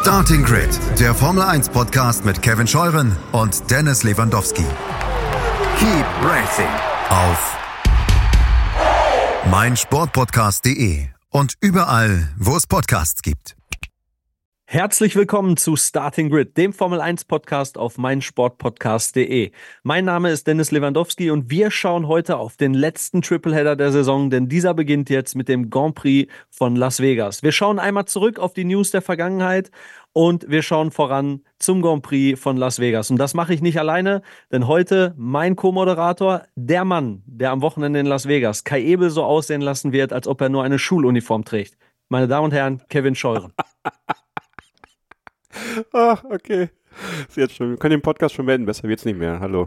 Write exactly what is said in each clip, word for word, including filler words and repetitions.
Starting Grid, der Formel eins Podcast mit Kevin Scheuren und Dennis Lewandowski. Keep racing auf meinsportpodcast punkt de und überall, wo es Podcasts gibt. Herzlich willkommen zu Starting Grid, dem Formel eins Podcast auf meinsportpodcast punkt de. Mein Name ist Dennis Lewandowski und wir schauen heute auf den letzten Tripleheader der Saison, denn dieser beginnt jetzt mit dem Grand Prix von Las Vegas. Wir schauen einmal zurück auf die News der Vergangenheit und wir schauen voran zum Grand Prix von Las Vegas. Und das mache ich nicht alleine, denn heute mein Co-Moderator, der Mann, der am Wochenende in Las Vegas Kai Ebel so aussehen lassen wird, als ob er nur eine Schuluniform trägt. Meine Damen und Herren, Kevin Scheuren. Ach, okay. Ist jetzt schon. Wir können den Podcast schon beenden, besser wird's nicht mehr. Hallo.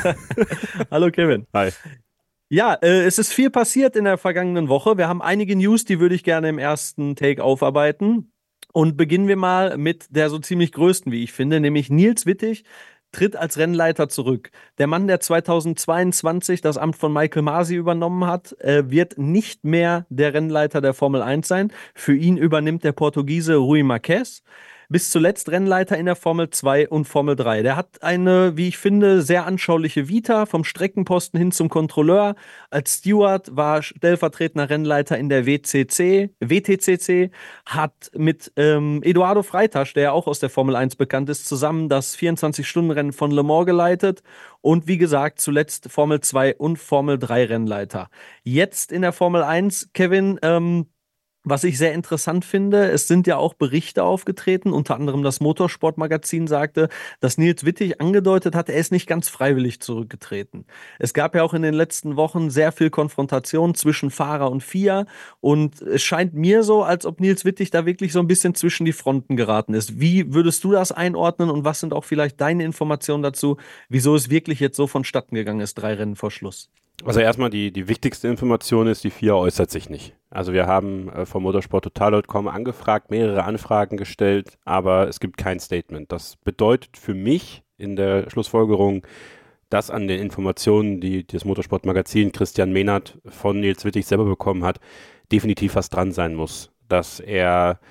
Hallo Kevin. Hi. Ja, äh, es ist viel passiert in der vergangenen Woche. Wir haben einige News, die würde ich gerne im ersten Take aufarbeiten. Und beginnen wir mal mit der so ziemlich größten, wie ich finde, nämlich Nils Wittig tritt als Rennleiter zurück. Der Mann, der zweitausendzweiundzwanzig das Amt von Michael Masi übernommen hat, äh, wird nicht mehr der Rennleiter der Formel eins sein. Für ihn übernimmt der Portugiese Rui Marquez. Bis zuletzt Rennleiter in der Formel zwei und Formel drei. Der hat eine, wie ich finde, sehr anschauliche Vita, vom Streckenposten hin zum Kontrolleur. Als Steward war stellvertretender Rennleiter in der W C C, W T C C, hat mit ähm, Eduardo Freitas, der ja auch aus der Formel eins bekannt ist, zusammen das vierundzwanzig-Stunden-Rennen von Le Mans geleitet und wie gesagt zuletzt Formel zwei und Formel drei Rennleiter. Jetzt in der Formel eins, Kevin, ähm, was ich sehr interessant finde, es sind ja auch Berichte aufgetreten, unter anderem das Motorsportmagazin sagte, dass Nils Wittig angedeutet hat, er ist nicht ganz freiwillig zurückgetreten. Es gab ja auch in den letzten Wochen sehr viel Konfrontation zwischen Fahrer und F I A und es scheint mir so, als ob Nils Wittig da wirklich so ein bisschen zwischen die Fronten geraten ist. Wie würdest du das einordnen und was sind auch vielleicht deine Informationen dazu, wieso es wirklich jetzt so vonstatten gegangen ist, drei Rennen vor Schluss? Also erstmal die, die wichtigste Information ist, die F I A äußert sich nicht. Also wir haben äh, vom motorsport total punkt com angefragt, mehrere Anfragen gestellt, aber es gibt kein Statement. Das bedeutet für mich in der Schlussfolgerung, dass an den Informationen, die das Motorsportmagazin Christian Mehnert von Nils Wittig selber bekommen hat, definitiv was dran sein muss. Dass er,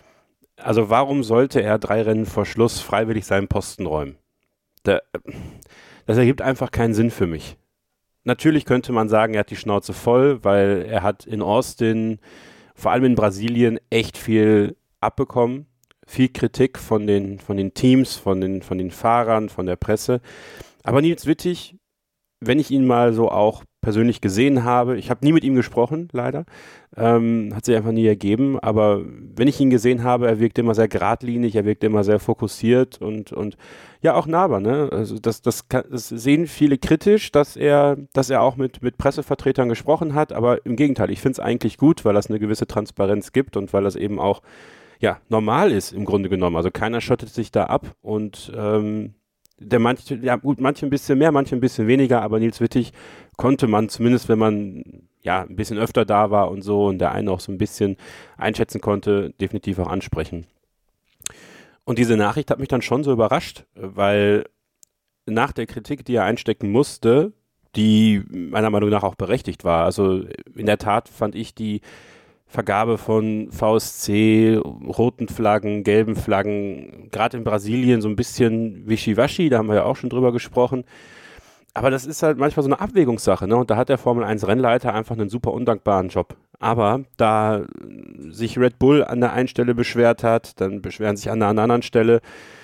also warum sollte er drei Rennen vor Schluss freiwillig seinen Posten räumen? Da, das ergibt einfach keinen Sinn für mich. Natürlich könnte man sagen, er hat die Schnauze voll, weil er hat in Austin, vor allem in Brasilien, echt viel abbekommen. Viel Kritik von den, von den Teams, von den, von den Fahrern, von der Presse. Aber Nils Wittig, wenn ich ihn mal so auch persönlich gesehen habe, ich habe nie mit ihm gesprochen, leider, ähm, hat sich einfach nie ergeben, aber wenn ich ihn gesehen habe, er wirkt immer sehr geradlinig, er wirkt immer sehr fokussiert und, und ja, auch nahbar, ne? Also das, das, kann, das sehen viele kritisch, dass er, dass er auch mit, mit Pressevertretern gesprochen hat, aber im Gegenteil, ich finde es eigentlich gut, weil das eine gewisse Transparenz gibt und weil das eben auch, ja, normal ist im Grunde genommen, also keiner schottet sich da ab und ähm, der manche, ja gut, manche ein bisschen mehr, manche ein bisschen weniger, aber Nils Wittig konnte man zumindest, wenn man ja ein bisschen öfter da war und so und der eine auch so ein bisschen einschätzen konnte, definitiv auch ansprechen. Und diese Nachricht hat mich dann schon so überrascht, weil nach der Kritik, die er einstecken musste, die meiner Meinung nach auch berechtigt war, also in der Tat fand ich die Vergabe von V S C, roten Flaggen, gelben Flaggen, gerade in Brasilien so ein bisschen wischiwaschi, da haben wir ja auch schon drüber gesprochen. Aber das ist halt manchmal so eine Abwägungssache, ne? Und da hat der Formel eins Rennleiter einfach einen super undankbaren Job. Aber da sich Red Bull an der einen Stelle beschwert hat, dann beschweren sich an der anderen Stelle.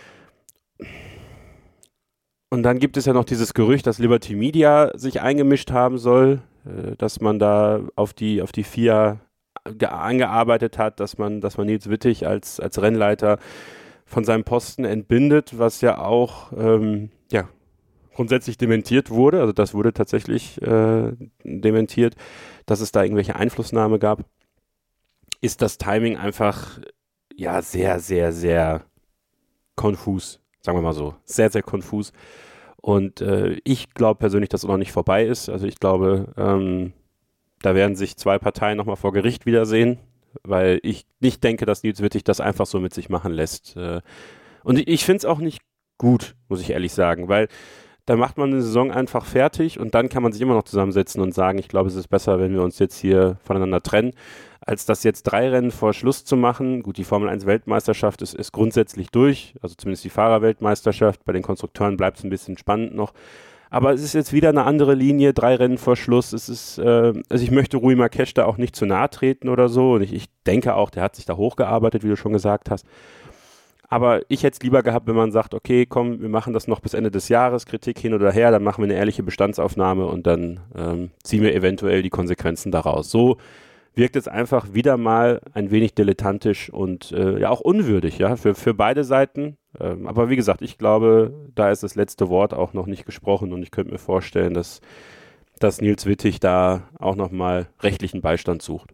Und dann gibt es ja noch dieses Gerücht, dass Liberty Media sich eingemischt haben soll, dass man da auf die, auf die F I A angearbeitet hat, dass man, dass man Nils Wittig als, als Rennleiter von seinem Posten entbindet, was ja auch ähm, ja, grundsätzlich dementiert wurde. Also das wurde tatsächlich äh, dementiert, dass es da irgendwelche Einflussnahme gab. Ist das Timing einfach ja sehr, sehr, sehr konfus, sagen wir mal so. Sehr, sehr konfus. Und äh, ich glaube persönlich, dass es noch nicht vorbei ist. Also ich glaube, ähm, da werden sich zwei Parteien nochmal vor Gericht wiedersehen, weil ich nicht denke, dass Nils Wittig das einfach so mit sich machen lässt. Und ich finde es auch nicht gut, muss ich ehrlich sagen, weil da macht man eine Saison einfach fertig und dann kann man sich immer noch zusammensetzen und sagen, ich glaube, es ist besser, wenn wir uns jetzt hier voneinander trennen, als das jetzt drei Rennen vor Schluss zu machen. Gut, die Formel eins Weltmeisterschaft ist, ist grundsätzlich durch, also zumindest die Fahrerweltmeisterschaft. Bei den Konstrukteuren bleibt es ein bisschen spannend noch. Aber es ist jetzt wieder eine andere Linie, drei Rennen vor Schluss. Es ist, äh, also ich möchte Rui Marquez da auch nicht zu nahe treten oder so. Und ich, ich denke auch, der hat sich da hochgearbeitet, wie du schon gesagt hast. Aber ich hätte es lieber gehabt, wenn man sagt, okay, komm, wir machen das noch bis Ende des Jahres, Kritik hin oder her, dann machen wir eine ehrliche Bestandsaufnahme und dann ähm, ziehen wir eventuell die Konsequenzen daraus. So wirkt es einfach wieder mal ein wenig dilettantisch und äh, ja auch unwürdig, ja, für, für beide Seiten. Ähm, aber wie gesagt, ich glaube, da ist das letzte Wort auch noch nicht gesprochen und ich könnte mir vorstellen, dass, dass Nils Wittig da auch nochmal rechtlichen Beistand sucht.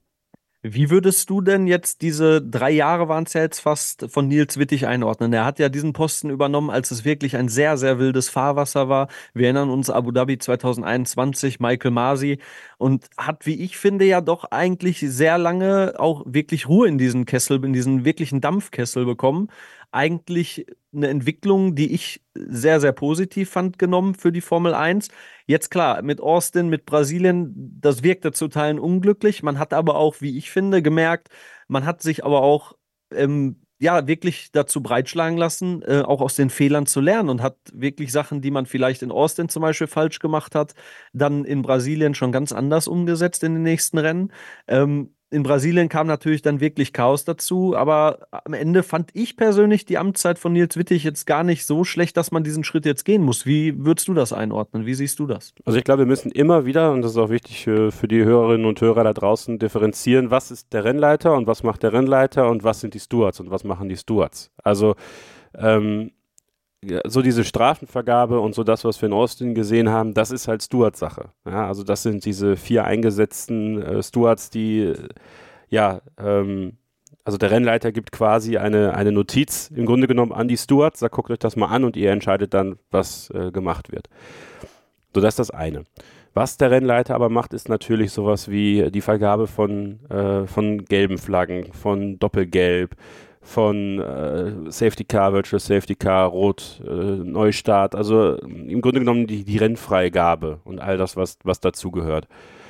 Wie würdest du denn jetzt diese drei Jahre waren es ja jetzt fast von Nils Wittig einordnen? Er hat ja diesen Posten übernommen, als es wirklich ein sehr, sehr wildes Fahrwasser war. Wir erinnern uns Abu Dhabi zwanzig einundzwanzig, Michael Masi und hat, wie ich finde, ja doch eigentlich sehr lange auch wirklich Ruhe in diesen Kessel, in diesen wirklichen Dampfkessel bekommen. Eigentlich eine Entwicklung, die ich sehr, sehr positiv fand, genommen für die Formel eins. Jetzt klar, mit Austin, mit Brasilien, das wirkte zu Teilen unglücklich. Man hat aber auch, wie ich finde, gemerkt, man hat sich aber auch ähm, ja wirklich dazu breitschlagen lassen, äh, auch aus den Fehlern zu lernen und hat wirklich Sachen, die man vielleicht in Austin zum Beispiel falsch gemacht hat, dann in Brasilien schon ganz anders umgesetzt in den nächsten Rennen. Ähm, In Brasilien kam natürlich dann wirklich Chaos dazu, aber am Ende fand ich persönlich die Amtszeit von Nils Wittig jetzt gar nicht so schlecht, dass man diesen Schritt jetzt gehen muss. Wie würdest du das einordnen? Wie siehst du das? Also ich glaube, wir müssen immer wieder, und das ist auch wichtig für, für die Hörerinnen und Hörer da draußen, differenzieren, was ist der Rennleiter und was macht der Rennleiter und was sind die Stewards und was machen die Stewards. Also ähm, so diese Strafenvergabe und so das, was wir in Austin gesehen haben, das ist halt Stewards-Sache. Ja, also das sind diese vier eingesetzten äh, Stewards, die, äh, ja, ähm, also der Rennleiter gibt quasi eine, eine Notiz im Grunde genommen an die Stewards, sagt, guckt euch das mal an und ihr entscheidet dann, was äh, gemacht wird. So, das ist das eine. Was der Rennleiter aber macht, ist natürlich sowas wie die Vergabe von, äh, von gelben Flaggen, von Doppelgelb, von äh, Safety Car, Virtual Safety Car, Rot, äh, Neustart, also im Grunde genommen die, die Rennfreigabe und all das, was, was dazu gehört.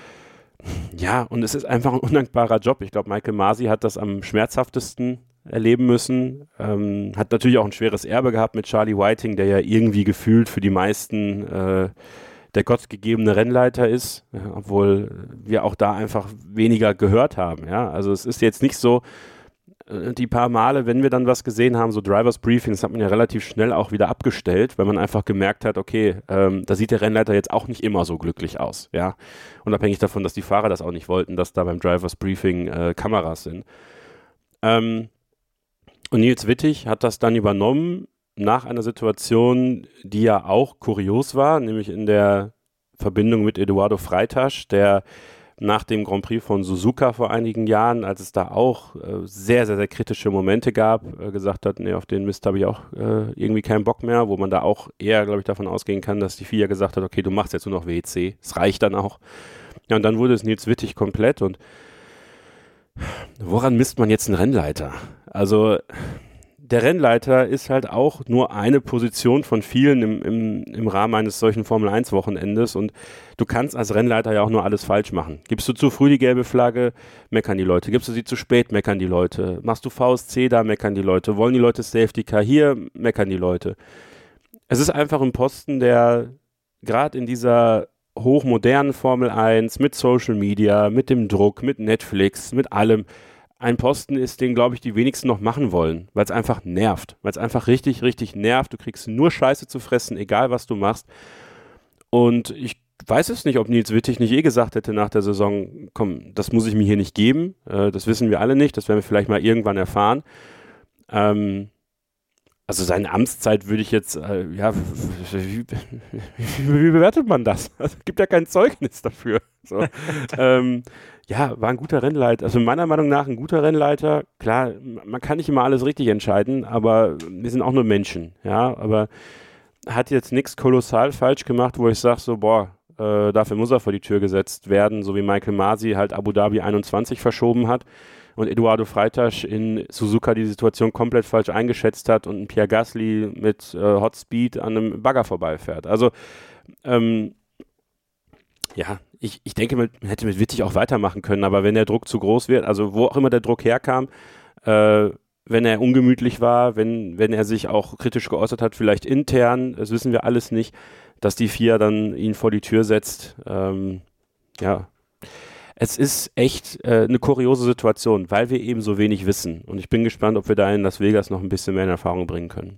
Ja, und es ist einfach ein undankbarer Job. Ich glaube, Michael Masi hat das am schmerzhaftesten erleben müssen, ähm, hat natürlich auch ein schweres Erbe gehabt mit Charlie Whiting, der ja irgendwie gefühlt für die meisten äh, der gottgegebene Rennleiter ist, ja, obwohl wir auch da einfach weniger gehört haben. Ja? Also es ist jetzt nicht so, die paar Male, wenn wir dann was gesehen haben, so Drivers Briefings, hat man ja relativ schnell auch wieder abgestellt, weil man einfach gemerkt hat, okay, ähm, da sieht der Rennleiter jetzt auch nicht immer so glücklich aus, ja, unabhängig davon, dass die Fahrer das auch nicht wollten, dass da beim Drivers Briefing äh, Kameras sind. Ähm, und Nils Wittig hat das dann übernommen nach einer Situation, die ja auch kurios war, nämlich in der Verbindung mit Eduardo Freitas, der nach dem Grand Prix von Suzuka vor einigen Jahren, als es da auch äh, sehr, sehr, sehr kritische Momente gab, äh, gesagt hat, nee, auf den Mist habe ich auch äh, irgendwie keinen Bock mehr, wo man da auch eher, glaube ich, davon ausgehen kann, dass die F I A gesagt hat, okay, du machst jetzt nur noch W E C, es reicht dann auch. Ja, und dann wurde es Nils Wittig komplett und woran misst man jetzt einen Rennleiter? Also der Rennleiter ist halt auch nur eine Position von vielen im, im, im Rahmen eines solchen Formel eins Wochenendes und du kannst als Rennleiter ja auch nur alles falsch machen. Gibst du zu früh die gelbe Flagge, meckern die Leute. Gibst du sie zu spät, meckern die Leute. Machst du V S C, da meckern die Leute. Wollen die Leute Safety Car, hier meckern die Leute. Es ist einfach ein Posten, der gerade in dieser hochmodernen Formel eins mit Social Media, mit dem Druck, mit Netflix, mit allem, ein Posten ist, den, glaube ich, die wenigsten noch machen wollen, weil es einfach nervt, weil es einfach richtig, richtig nervt. Du kriegst nur Scheiße zu fressen, egal was du machst. Und ich weiß es nicht, ob Nils Wittig nicht eh gesagt hätte nach der Saison, komm, das muss ich mir hier nicht geben. Äh, das wissen wir alle nicht, das werden wir vielleicht mal irgendwann erfahren. Ähm, also seine Amtszeit würde ich jetzt, äh, ja, wie, wie, wie bewertet man das? Also, es gibt ja kein Zeugnis dafür. So. ähm, ja, war ein guter Rennleiter, also meiner Meinung nach ein guter Rennleiter. Klar, man kann nicht immer alles richtig entscheiden, aber wir sind auch nur Menschen, ja, aber hat jetzt nichts kolossal falsch gemacht, wo ich sage so, boah, äh, dafür muss er vor die Tür gesetzt werden, so wie Michael Masi halt Abu Dhabi einundzwanzig verschoben hat und Eduardo Freitas in Suzuka die Situation komplett falsch eingeschätzt hat und Pierre Gasly mit äh, Hot Speed an einem Bagger vorbeifährt. Also, ähm, Ja, ich, ich denke, man hätte mit Wittig auch weitermachen können, aber wenn der Druck zu groß wird, also wo auch immer der Druck herkam, äh, wenn er ungemütlich war, wenn, wenn er sich auch kritisch geäußert hat, vielleicht intern, das wissen wir alles nicht, dass die F I A dann ihn vor die Tür setzt. Ähm, ja, es ist echt äh, eine kuriose Situation, weil wir eben so wenig wissen. Und ich bin gespannt, ob wir da in Las Vegas noch ein bisschen mehr in Erfahrung bringen können.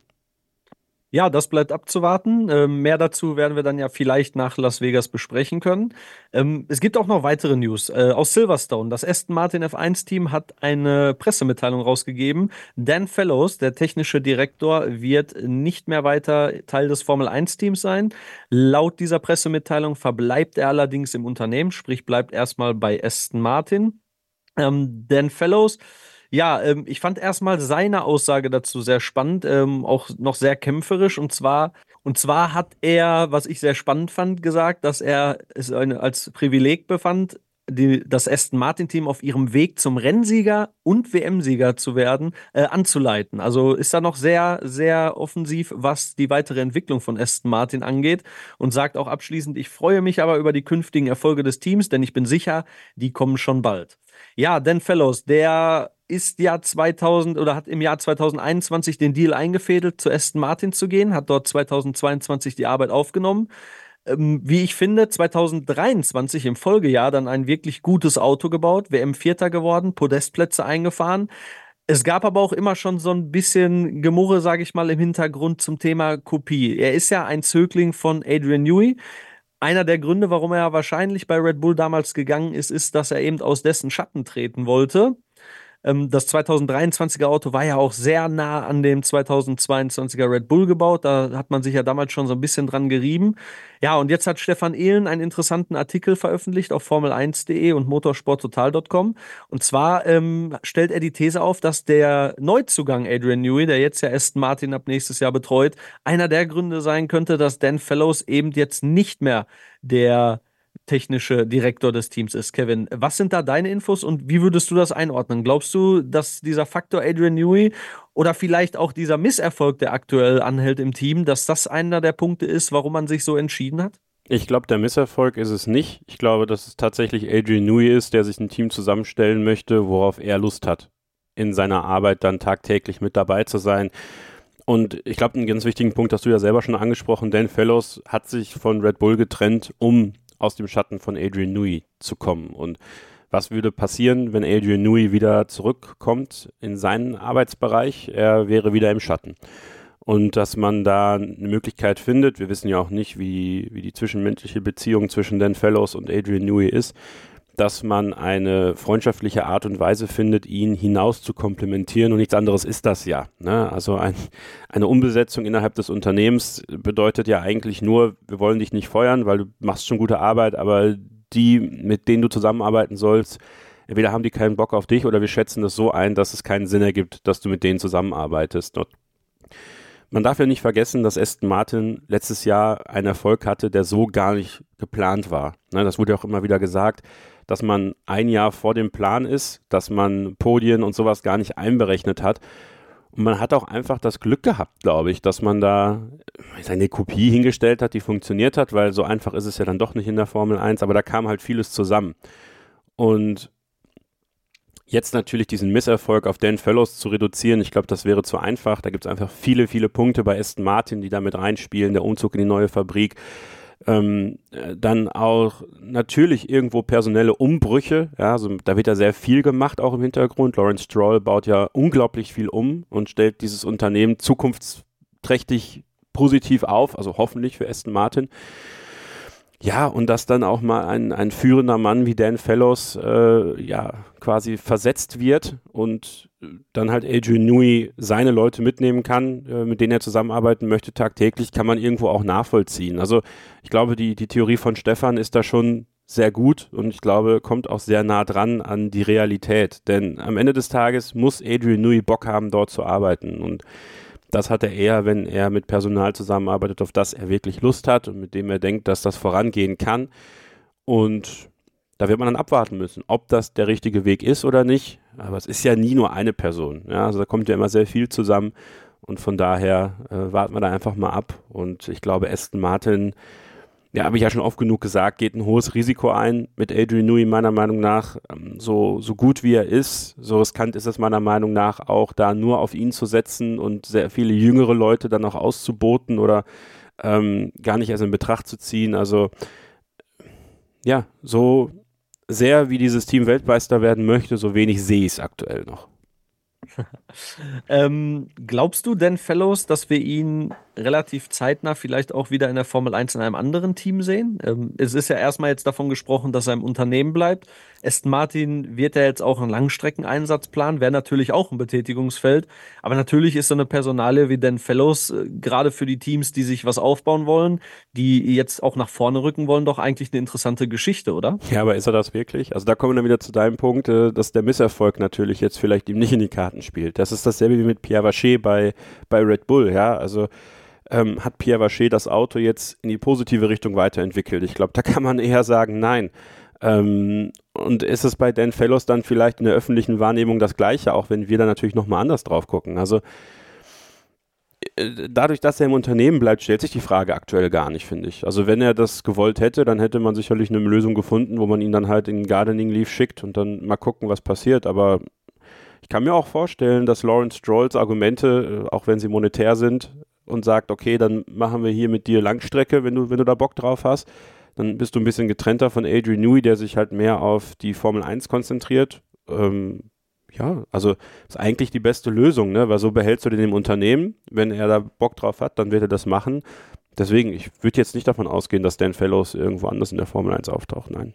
Ja, das bleibt abzuwarten. Ähm, mehr dazu werden wir dann ja vielleicht nach Las Vegas besprechen können. Ähm, es gibt auch noch weitere News äh, aus Silverstone. Das Aston Martin F eins Team hat eine Pressemitteilung rausgegeben. Dan Fellows, der technische Direktor, wird nicht mehr weiter Teil des Formel eins Teams sein. Laut dieser Pressemitteilung verbleibt er allerdings im Unternehmen, sprich bleibt erstmal bei Aston Martin. Ähm, Dan Fellows, ja, ähm, ich fand erstmal seine Aussage dazu sehr spannend, ähm, auch noch sehr kämpferisch. Und zwar, und zwar hat er, was ich sehr spannend fand, gesagt, dass er es eine, als Privileg befand, die, das Aston Martin-Team auf ihrem Weg zum Rennsieger und W M-Sieger zu werden, äh, anzuleiten. Also ist da noch sehr, sehr offensiv, was die weitere Entwicklung von Aston Martin angeht und sagt auch abschließend, ich freue mich aber über die künftigen Erfolge des Teams, denn ich bin sicher, die kommen schon bald. Ja, Dan Fellows, der ist ja zweitausend oder hat im Jahr zweitausendeinundzwanzig den Deal eingefädelt, zu Aston Martin zu gehen, hat dort zweitausendzweiundzwanzig die Arbeit aufgenommen. Ähm, wie ich finde, zweitausenddreiundzwanzig im Folgejahr dann ein wirklich gutes Auto gebaut, W M-Vierter geworden, Podestplätze eingefahren. Es gab aber auch immer schon so ein bisschen Gemurre, sage ich mal, im Hintergrund zum Thema Kopie. Er ist ja ein Zögling von Adrian Newey. Einer der Gründe, warum er wahrscheinlich bei Red Bull damals gegangen ist, ist, dass er eben aus dessen Schatten treten wollte. Ähm, das zweitausenddreiundzwanziger Auto war ja auch sehr nah an dem zweitausendzweiundzwanziger Red Bull gebaut. Da hat man sich ja damals schon so ein bisschen dran gerieben. Ja, und jetzt hat Stefan Ehlen einen interessanten Artikel veröffentlicht auf Formel eins punkt de und motorsporttotal punkt com. Und zwar ähm, stellt er die These auf, dass der Neuzugang Adrian Newey, der jetzt ja Aston Martin ab nächstes Jahr betreut, einer der Gründe sein könnte, dass Dan Fellows eben jetzt nicht mehr der technische Direktor des Teams ist. Kevin, was sind da deine Infos und wie würdest du das einordnen? Glaubst du, dass dieser Faktor Adrian Newey oder vielleicht auch dieser Misserfolg, der aktuell anhält im Team, dass das einer der Punkte ist, warum man sich so entschieden hat? Ich glaube, der Misserfolg ist es nicht. Ich glaube, dass es tatsächlich Adrian Newey ist, der sich ein Team zusammenstellen möchte, worauf er Lust hat, in seiner Arbeit dann tagtäglich mit dabei zu sein. Und ich glaube, einen ganz wichtigen Punkt hast du ja selber schon angesprochen. Dan Fellows hat sich von Red Bull getrennt, um aus dem Schatten von Adrian Newey zu kommen. Und was würde passieren, wenn Adrian Newey wieder zurückkommt in seinen Arbeitsbereich? Er wäre wieder im Schatten. Und dass man da eine Möglichkeit findet, wir wissen ja auch nicht, wie, wie die zwischenmenschliche Beziehung zwischen Dan Fellows und Adrian Newey ist, dass man eine freundschaftliche Art und Weise findet, ihn hinaus zu komplementieren, und nichts anderes ist das ja. Ne? Also ein, eine Umbesetzung innerhalb des Unternehmens bedeutet ja eigentlich nur, wir wollen dich nicht feuern, weil du machst schon gute Arbeit, aber die, mit denen du zusammenarbeiten sollst, entweder haben die keinen Bock auf dich oder wir schätzen das so ein, dass es keinen Sinn ergibt, dass du mit denen zusammenarbeitest. Man darf ja nicht vergessen, dass Aston Martin letztes Jahr einen Erfolg hatte, der so gar nicht geplant war. Ne? Das wurde ja auch immer wieder gesagt, dass man ein Jahr vor dem Plan ist, dass man Podien und sowas gar nicht einberechnet hat. Und man hat auch einfach das Glück gehabt, glaube ich, dass man da seine Kopie hingestellt hat, die funktioniert hat, weil so einfach ist es ja dann doch nicht in der Formel eins, aber da kam halt vieles zusammen. Und jetzt natürlich diesen Misserfolg auf Dan Fellows zu reduzieren, ich glaube, das wäre zu einfach. Da gibt es einfach viele, viele Punkte bei Aston Martin, die da mit reinspielen, der Umzug in die neue Fabrik. Ähm, dann auch natürlich irgendwo personelle Umbrüche, ja, also da wird ja sehr viel gemacht auch im Hintergrund. Lawrence Stroll baut ja unglaublich viel um und stellt dieses Unternehmen zukunftsträchtig positiv auf, also hoffentlich für Aston Martin. Ja, und dass dann auch mal ein, ein führender Mann wie Dan Fellows äh, ja quasi versetzt wird und dann halt Adrian Newey seine Leute mitnehmen kann, äh, mit denen er zusammenarbeiten möchte tagtäglich, kann man irgendwo auch nachvollziehen. Also ich glaube, die, die Theorie von Stefan ist da schon sehr gut und ich glaube, kommt auch sehr nah dran an die Realität. Denn am Ende des Tages muss Adrian Newey Bock haben, dort zu arbeiten, und das hat er eher, wenn er mit Personal zusammenarbeitet, auf das er wirklich Lust hat und mit dem er denkt, dass das vorangehen kann. Und da wird man dann abwarten müssen, ob das der richtige Weg ist oder nicht. Aber es ist ja nie nur eine Person. Ja? Also da kommt ja immer sehr viel zusammen. Und von daher äh, warten wir da einfach mal ab. Und ich glaube, Aston Martin Ja, habe ich ja schon oft genug gesagt, geht ein hohes Risiko ein mit Adrian Newey meiner Meinung nach. So, so gut wie er ist, so riskant ist es meiner Meinung nach auch, da nur auf ihn zu setzen und sehr viele jüngere Leute dann auch auszuboten oder ähm, gar nicht erst in Betracht zu ziehen. Also ja, so sehr wie dieses Team Weltmeister werden möchte, so wenig sehe ich es aktuell noch. ähm, glaubst du denn, Fellows, dass wir ihn relativ zeitnah vielleicht auch wieder in der Formel eins in einem anderen Team sehen? Ähm, es ist ja erstmal jetzt davon gesprochen, dass er im Unternehmen bleibt. Aston Martin wird ja jetzt auch einen Langstreckeneinsatz planen, wäre natürlich auch ein Betätigungsfeld. Aber natürlich ist so eine Personalie wie Dan Fellows, äh, gerade für die Teams, die sich was aufbauen wollen, die jetzt auch nach vorne rücken wollen, doch eigentlich eine interessante Geschichte, oder? Ja, aber ist er das wirklich? Also da kommen wir dann wieder zu deinem Punkt, äh, dass der Misserfolg natürlich jetzt vielleicht ihm nicht in die Karten spielt. Das ist dasselbe wie mit Pierre Vacher bei, bei Red Bull, ja, also ähm, hat Pierre Vacher das Auto jetzt in die positive Richtung weiterentwickelt? Ich glaube, da kann man eher sagen, nein. Ähm, und ist es bei Dan Fellows dann vielleicht in der öffentlichen Wahrnehmung das Gleiche, auch wenn wir da natürlich nochmal anders drauf gucken? Also äh, dadurch, dass er im Unternehmen bleibt, stellt sich die Frage aktuell gar nicht, finde ich. Also wenn er das gewollt hätte, dann hätte man sicherlich eine Lösung gefunden, wo man ihn dann halt in den Gardening Leave schickt und dann mal gucken, was passiert, aber ich kann mir auch vorstellen, dass Lawrence Strolls Argumente, auch wenn sie monetär sind, und sagt, okay, dann machen wir hier mit dir Langstrecke, wenn du, wenn du da Bock drauf hast. Dann bist du ein bisschen getrennter von Adrian Newey, der sich halt mehr auf die Formel eins konzentriert. Ähm, ja, also ist eigentlich die beste Lösung, ne? Weil so behältst du den im Unternehmen. Wenn er da Bock drauf hat, dann wird er das machen. Deswegen, ich würde jetzt nicht davon ausgehen, dass Dan Fellows irgendwo anders in der Formel eins auftaucht, nein.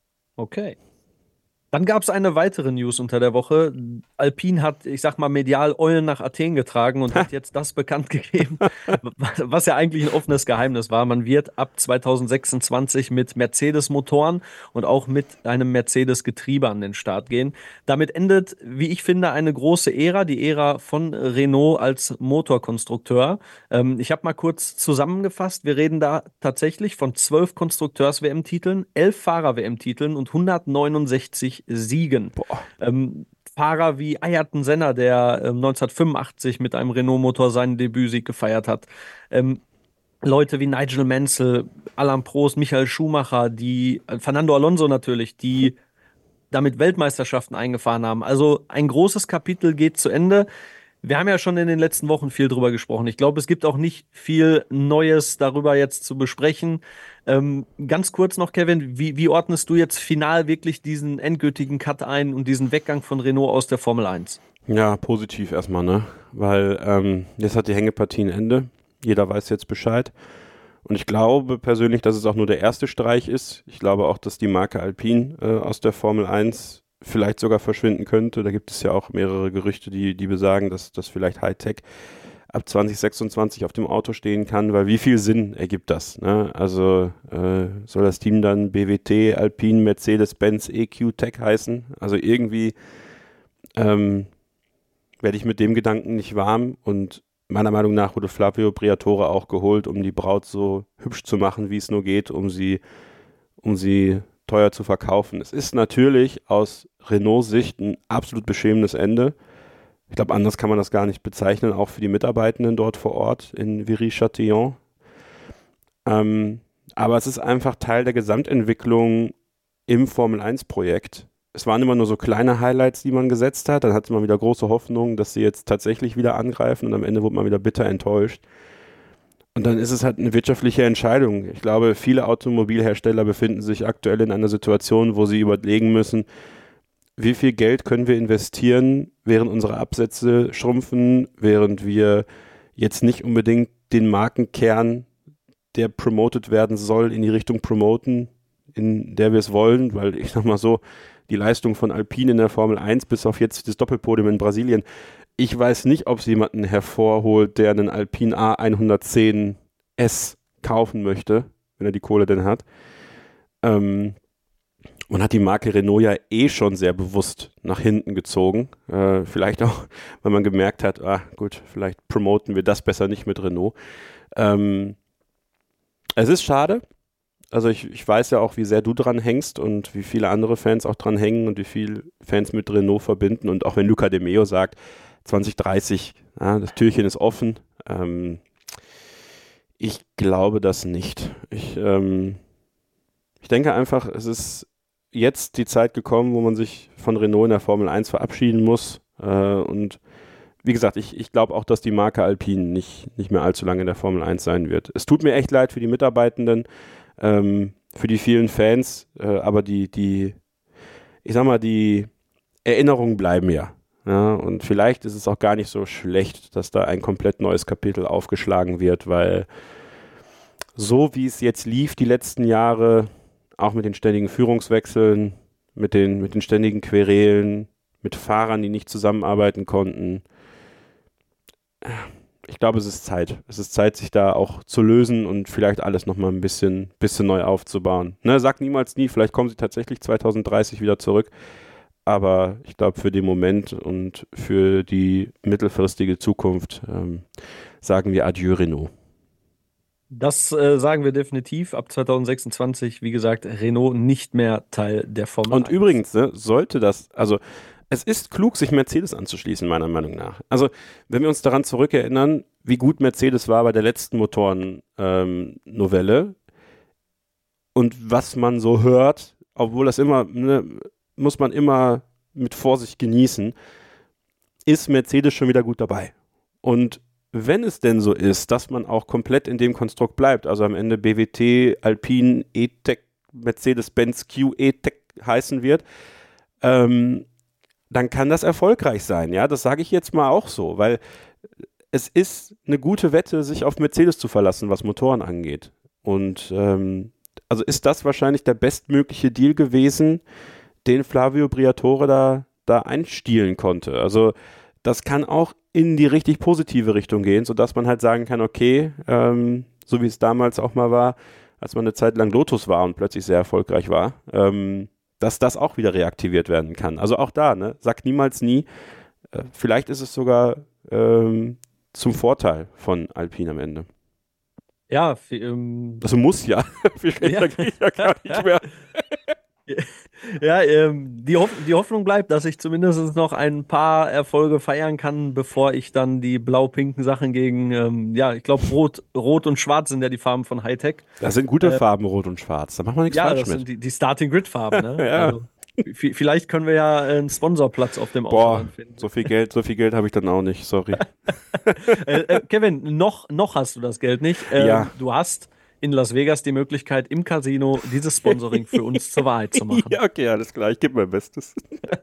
Okay. Dann gab es eine weitere News unter der Woche. Alpine hat, ich sag mal, medial Eulen nach Athen getragen und hat jetzt das bekannt gegeben, was ja eigentlich ein offenes Geheimnis war. Man wird ab zwanzig sechsundzwanzig mit Mercedes-Motoren und auch mit einem Mercedes-Getriebe an den Start gehen. Damit endet, wie ich finde, eine große Ära, die Ära von Renault als Motorkonstrukteur. Ähm, ich habe mal kurz zusammengefasst. Wir reden da tatsächlich von zwölf Konstrukteurs-W M-Titeln, elf Fahrer-W M-Titeln und hundertneunundsechzig Siegen. Ähm, Fahrer wie Ayrton Senna, der ähm, neunzehnhundertfünfundachtzig mit einem Renault-Motor seinen Debütsieg gefeiert hat. Ähm, Leute wie Nigel Mansell, Alain Prost, Michael Schumacher, die äh, Fernando Alonso natürlich, die damit Weltmeisterschaften eingefahren haben. Also ein großes Kapitel geht zu Ende. Wir haben ja schon in den letzten Wochen viel drüber gesprochen. Ich glaube, es gibt auch nicht viel Neues darüber jetzt zu besprechen. Ähm, ganz kurz noch, Kevin, wie, wie ordnest du jetzt final wirklich diesen endgültigen Cut ein und diesen Weggang von Renault aus der Formel eins? Ja, positiv erstmal, ne? Weil ähm, jetzt hat die Hängepartie ein Ende. Jeder weiß jetzt Bescheid. Und ich glaube persönlich, dass es auch nur der erste Streich ist. Ich glaube auch, dass die Marke Alpine äh, aus der Formel eins vielleicht sogar verschwinden könnte. Da gibt es ja auch mehrere Gerüchte, die, die besagen, dass das vielleicht Hightech ab zwanzig sechsundzwanzig auf dem Auto stehen kann, weil wie viel Sinn ergibt das? Ne? Also äh, soll das Team dann B W T, Alpine, Mercedes-Benz, E Q Tech heißen? Also irgendwie ähm, werde ich mit dem Gedanken nicht warm und meiner Meinung nach wurde Flavio Briatore auch geholt, um die Braut so hübsch zu machen, wie es nur geht, um sie, um sie teuer zu verkaufen. Es ist natürlich aus Renaults Sicht ein absolut beschämendes Ende. Ich glaube, anders kann man das gar nicht bezeichnen, auch für die Mitarbeitenden dort vor Ort in Viry-Châtillon. Ähm, aber es ist einfach Teil der Gesamtentwicklung im Formel eins Projekt. Es waren immer nur so kleine Highlights, die man gesetzt hat. Dann hatte man wieder große Hoffnung, dass sie jetzt tatsächlich wieder angreifen und am Ende wurde man wieder bitter enttäuscht. Und dann ist es halt eine wirtschaftliche Entscheidung. Ich glaube, viele Automobilhersteller befinden sich aktuell in einer Situation, wo sie überlegen müssen, wie viel Geld können wir investieren, während unsere Absätze schrumpfen, während wir jetzt nicht unbedingt den Markenkern, der promotet werden soll, in die Richtung promoten, in der wir es wollen, weil ich sag mal so, die Leistung von Alpine in der Formel eins bis auf jetzt das Doppelpodium in Brasilien, ich weiß nicht, ob es jemanden hervorholt, der einen Alpine A hundertzehn S kaufen möchte, wenn er die Kohle denn hat. Ähm, man hat die Marke Renault ja eh schon sehr bewusst nach hinten gezogen. Äh, vielleicht auch, weil man gemerkt hat, ah gut, vielleicht promoten wir das besser nicht mit Renault. Ähm, es ist schade. Also ich, ich weiß ja auch, wie sehr du dran hängst und wie viele andere Fans auch dran hängen und wie viele Fans mit Renault verbinden. Und auch wenn Luca De Meo sagt, zwanzig dreißig, ja, das Türchen ist offen. Ähm, ich glaube das nicht. Ich, ähm, Ich denke einfach, es ist jetzt die Zeit gekommen, wo man sich von Renault in der Formel eins verabschieden muss. Äh, und wie gesagt, ich, ich glaube auch, dass die Marke Alpine nicht, nicht mehr allzu lange in der Formel eins sein wird. Es tut mir echt leid für die Mitarbeitenden, ähm, für die vielen Fans, äh, aber die, die, ich sag mal, die Erinnerungen bleiben ja. Ja, und vielleicht ist es auch gar nicht so schlecht, dass da ein komplett neues Kapitel aufgeschlagen wird, weil so wie es jetzt lief die letzten Jahre, auch mit den ständigen Führungswechseln, mit den, mit den ständigen Querelen, mit Fahrern, die nicht zusammenarbeiten konnten, ich glaube, es ist Zeit. Es ist Zeit, sich da auch zu lösen und vielleicht alles nochmal ein bisschen, bisschen neu aufzubauen. Ne, sag niemals nie, vielleicht kommen sie tatsächlich zwanzig dreißig wieder zurück. Aber ich glaube, für den Moment und für die mittelfristige Zukunft ähm, sagen wir Adieu, Renault. Das äh, sagen wir definitiv. Ab zwanzig sechsundzwanzig, wie gesagt, Renault nicht mehr Teil der Formel Und eins. übrigens, ne, sollte das, also es ist klug, sich Mercedes anzuschließen, meiner Meinung nach. Also, wenn wir uns daran zurückerinnern, wie gut Mercedes war bei der letzten Motoren-Novelle ähm, und was man so hört, obwohl das immer, ne, muss man immer mit Vorsicht genießen, ist Mercedes schon wieder gut dabei. Und wenn es denn so ist, dass man auch komplett in dem Konstrukt bleibt, also am Ende B W T, Alpine, E-Tech, Mercedes-Benz Q E-Tech heißen wird, ähm, dann kann das erfolgreich sein. Ja, das sage ich jetzt mal auch so, weil es ist eine gute Wette, sich auf Mercedes zu verlassen, was Motoren angeht. Und ähm, also ist das wahrscheinlich der bestmögliche Deal gewesen, den Flavio Briatore da, da einstielen konnte. Also das kann auch in die richtig positive Richtung gehen, sodass man halt sagen kann, okay, ähm, so wie es damals auch mal war, als man eine Zeit lang Lotus war und plötzlich sehr erfolgreich war, ähm, dass das auch wieder reaktiviert werden kann. Also auch da, ne, sag niemals nie. Äh, vielleicht ist es sogar ähm, zum Vorteil von Alpine am Ende. Ja, f- ähm, Also muss ja. Viel schlechter Ja. geht ja gar nicht mehr. ja, ähm, die, Hoff die Hoffnung bleibt, dass ich zumindest noch ein paar Erfolge feiern kann, bevor ich dann die blau-pinken Sachen gegen, ähm, ja, ich glaube, Rot, Rot und Schwarz sind ja die Farben von Hightech. Das sind gute Äh, Farben, Rot und Schwarz. Da macht man nichts Ja, falsch das mit. sind die, die Starting-Grid-Farben, ne? Ja. Also, v- vielleicht können wir ja einen Sponsorplatz auf dem Boah, Autobahn finden. so viel Geld, so viel Geld habe ich dann auch nicht, sorry. Äh, äh, Kevin, noch, noch hast du das Geld nicht. Ähm, Ja. Du hast in Las Vegas die Möglichkeit, im Casino dieses Sponsoring für uns zur Wahrheit zu machen. Ja, okay, alles klar, ich gebe mein Bestes.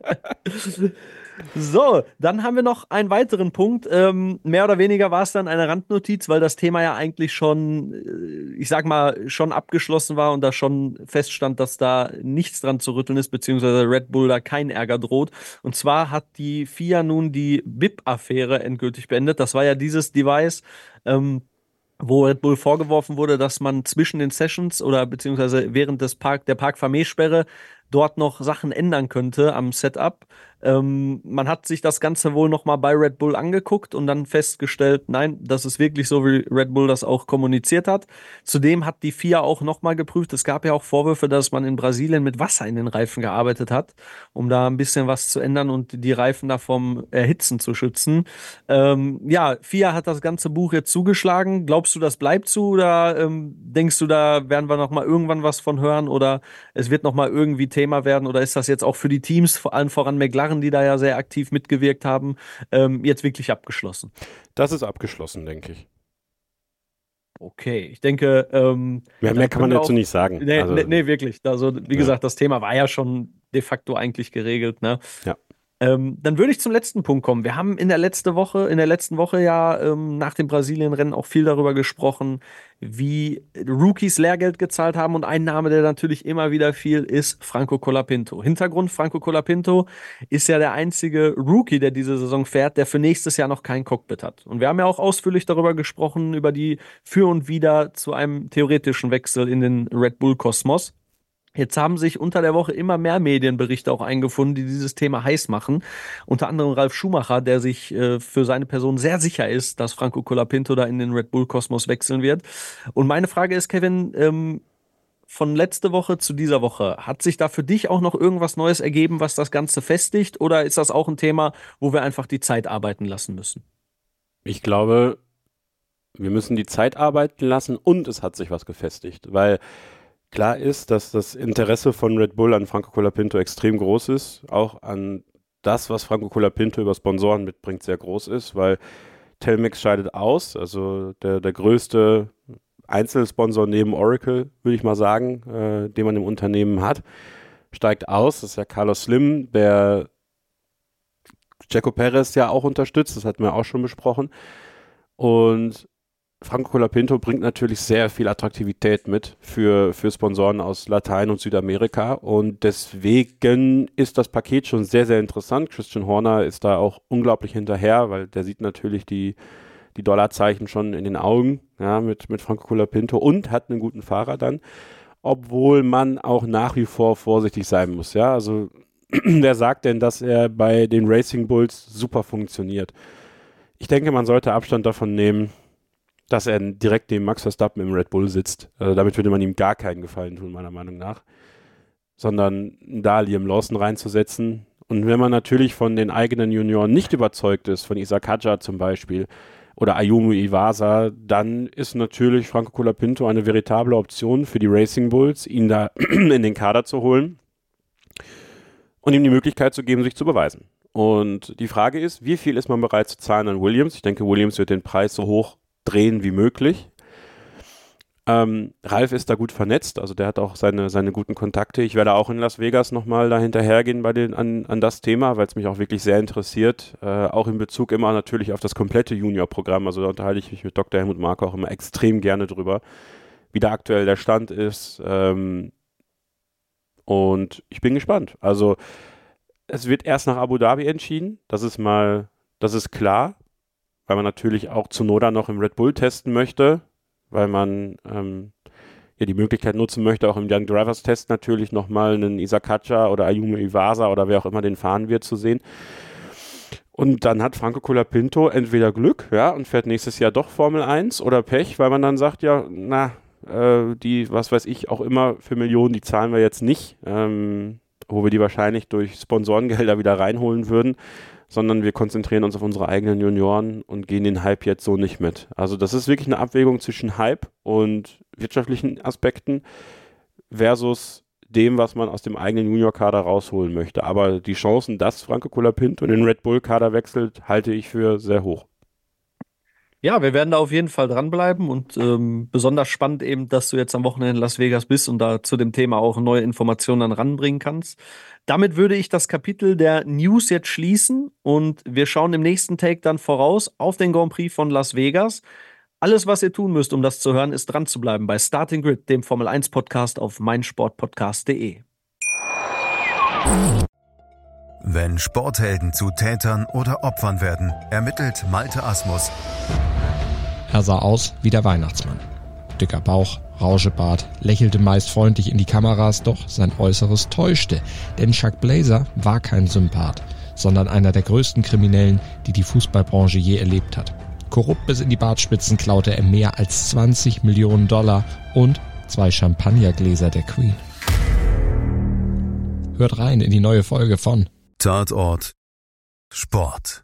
So, dann haben wir noch einen weiteren Punkt. Ähm, mehr oder weniger war es dann eine Randnotiz, weil das Thema ja eigentlich schon, äh, ich sag mal, schon abgeschlossen war und da schon feststand, dass da nichts dran zu rütteln ist, beziehungsweise Red Bull da kein Ärger droht. Und zwar hat die F I A nun die B I P-Affäre endgültig beendet. Das war ja dieses Device, ähm, wo Red Bull vorgeworfen wurde, dass man zwischen den Sessions oder beziehungsweise während des Park, der Park-Fermé-Sperre dort noch Sachen ändern könnte am Setup. Ähm, man hat sich das Ganze wohl nochmal bei Red Bull angeguckt und dann festgestellt, nein, das ist wirklich so, wie Red Bull das auch kommuniziert hat. Zudem hat die F I A auch nochmal geprüft, es gab ja auch Vorwürfe, dass man in Brasilien mit Wasser in den Reifen gearbeitet hat, um da ein bisschen was zu ändern und die Reifen da vom Erhitzen zu schützen. Ähm, ja, F I A hat das ganze Buch jetzt zugeschlagen. Glaubst du, das bleibt zu oder ähm, denkst du, da werden wir nochmal irgendwann was von hören oder es wird nochmal irgendwie Thema werden oder ist das jetzt auch für die Teams, vor allem voran McLaren, die da ja sehr aktiv mitgewirkt haben, ähm, jetzt wirklich abgeschlossen? Das ist abgeschlossen, denke ich. Okay, ich denke, ähm, Mehr, dann mehr kann man können wir dazu auch- nicht sagen. Nee, also, nee, nee, wirklich. Also, wie Ja. gesagt, das Thema war ja schon de facto eigentlich geregelt, ne? Ja. Ähm, dann würde ich zum letzten Punkt kommen. Wir haben in der letzte Woche, in der letzten Woche ja ähm, nach dem Brasilien-Rennen auch viel darüber gesprochen, wie Rookies Lehrgeld gezahlt haben und ein Name, der natürlich immer wieder fiel, ist Franco Colapinto. Hintergrund: Franco Colapinto ist ja der einzige Rookie, der diese Saison fährt, der für nächstes Jahr noch kein Cockpit hat. Und wir haben ja auch ausführlich darüber gesprochen, über die Für und Wider zu einem theoretischen Wechsel in den Red Bull-Kosmos. Jetzt haben sich unter der Woche immer mehr Medienberichte auch eingefunden, die dieses Thema heiß machen. Unter anderem Ralf Schumacher, der sich äh, für seine Person sehr sicher ist, dass Franco Colapinto da in den Red Bull-Kosmos wechseln wird. Und meine Frage ist, Kevin, ähm, von letzte Woche zu dieser Woche, hat sich da für dich auch noch irgendwas Neues ergeben, was das Ganze festigt? Oder ist das auch ein Thema, wo wir einfach die Zeit arbeiten lassen müssen? Ich glaube, wir müssen die Zeit arbeiten lassen und es hat sich was gefestigt, weil Klar ist, dass das Interesse von Red Bull an Franco Colapinto extrem groß ist, auch an das, was Franco Colapinto über Sponsoren mitbringt, sehr groß ist, weil Telmex scheidet aus, also der, der größte Einzelsponsor neben Oracle, würde ich mal sagen, äh, den man im Unternehmen hat, steigt aus. Das ist ja Carlos Slim, der Checo Perez ja auch unterstützt, das hatten wir auch schon besprochen. Und Franco Colapinto bringt natürlich sehr viel Attraktivität mit für, für Sponsoren aus Latein- und Südamerika und deswegen ist das Paket schon sehr, sehr interessant. Christian Horner ist da auch unglaublich hinterher, weil der sieht natürlich die, die Dollarzeichen schon in den Augen, ja, mit, mit Franco Colapinto und hat einen guten Fahrer dann, obwohl man auch nach wie vor vorsichtig sein muss, ja, also wer sagt denn, dass er bei den Racing Bulls super funktioniert? Ich denke, man sollte Abstand davon nehmen, dass er direkt neben Max Verstappen im Red Bull sitzt. Also damit würde man ihm gar keinen Gefallen tun, meiner Meinung nach. Sondern da Liam Lawson reinzusetzen. Und wenn man natürlich von den eigenen Junioren nicht überzeugt ist, von Isaac Hadjar zum Beispiel oder Ayumu Iwasa, dann ist natürlich Franco Colapinto eine veritable Option für die Racing Bulls, ihn da in den Kader zu holen und ihm die Möglichkeit zu geben, sich zu beweisen. Und die Frage ist, wie viel ist man bereit zu zahlen an Williams? Ich denke, Williams wird den Preis so hoch drehen wie möglich. Ähm, Ralf ist da gut vernetzt, also der hat auch seine, seine guten Kontakte. Ich werde auch in Las Vegas nochmal da hinterhergehen bei den, an, an das Thema, weil es mich auch wirklich sehr interessiert. Äh, auch in Bezug immer natürlich auf das komplette Junior-Programm. Also da unterhalte ich mich mit Doktor Helmut Marko auch immer extrem gerne drüber, wie da aktuell der Stand ist. Ähm, und ich bin gespannt. Also es wird erst nach Abu Dhabi entschieden. Das ist mal, das ist klar, weil man natürlich auch Tsunoda noch im Red Bull testen möchte, weil man ähm, ja die Möglichkeit nutzen möchte, auch im Young Drivers Test natürlich nochmal einen Isaac Hadjar oder Ayumu Iwasa oder wer auch immer den fahren wird zu sehen. Und dann hat Franco Colapinto entweder Glück, ja, und fährt nächstes Jahr doch Formel eins oder Pech, weil man dann sagt, ja, na, äh, die, was weiß ich, auch immer für Millionen, die zahlen wir jetzt nicht, ähm, wo wir die wahrscheinlich durch Sponsorengelder wieder reinholen würden, sondern wir konzentrieren uns auf unsere eigenen Junioren und gehen den Hype jetzt so nicht mit. Also das ist wirklich eine Abwägung zwischen Hype und wirtschaftlichen Aspekten versus dem, was man aus dem eigenen Junior-Kader rausholen möchte. Aber die Chancen, dass Franco Colapinto in den Red Bull-Kader wechselt, halte ich für sehr hoch. Ja, wir werden da auf jeden Fall dranbleiben und ähm, besonders spannend eben, dass du jetzt am Wochenende in Las Vegas bist und da zu dem Thema auch neue Informationen dann ranbringen kannst. Damit würde ich das Kapitel der News jetzt schließen und wir schauen im nächsten Take dann voraus auf den Grand Prix von Las Vegas. Alles, was ihr tun müsst, um das zu hören, ist dran zu bleiben bei Starting Grid, dem Formel eins Podcast auf meinsportpodcast punkt de. Wenn Sporthelden zu Tätern oder Opfern werden, ermittelt Malte Asmus. Er sah aus wie der Weihnachtsmann. Dicker Bauch, Rauschebart, lächelte meist freundlich in die Kameras, doch sein Äußeres täuschte. Denn Chuck Blazer war kein Sympath, sondern einer der größten Kriminellen, die die Fußballbranche je erlebt hat. Korrupt bis in die Bartspitzen klaute er mehr als zwanzig Millionen Dollar und zwei Champagnergläser der Queen. Hört rein in die neue Folge von Tatort Sport.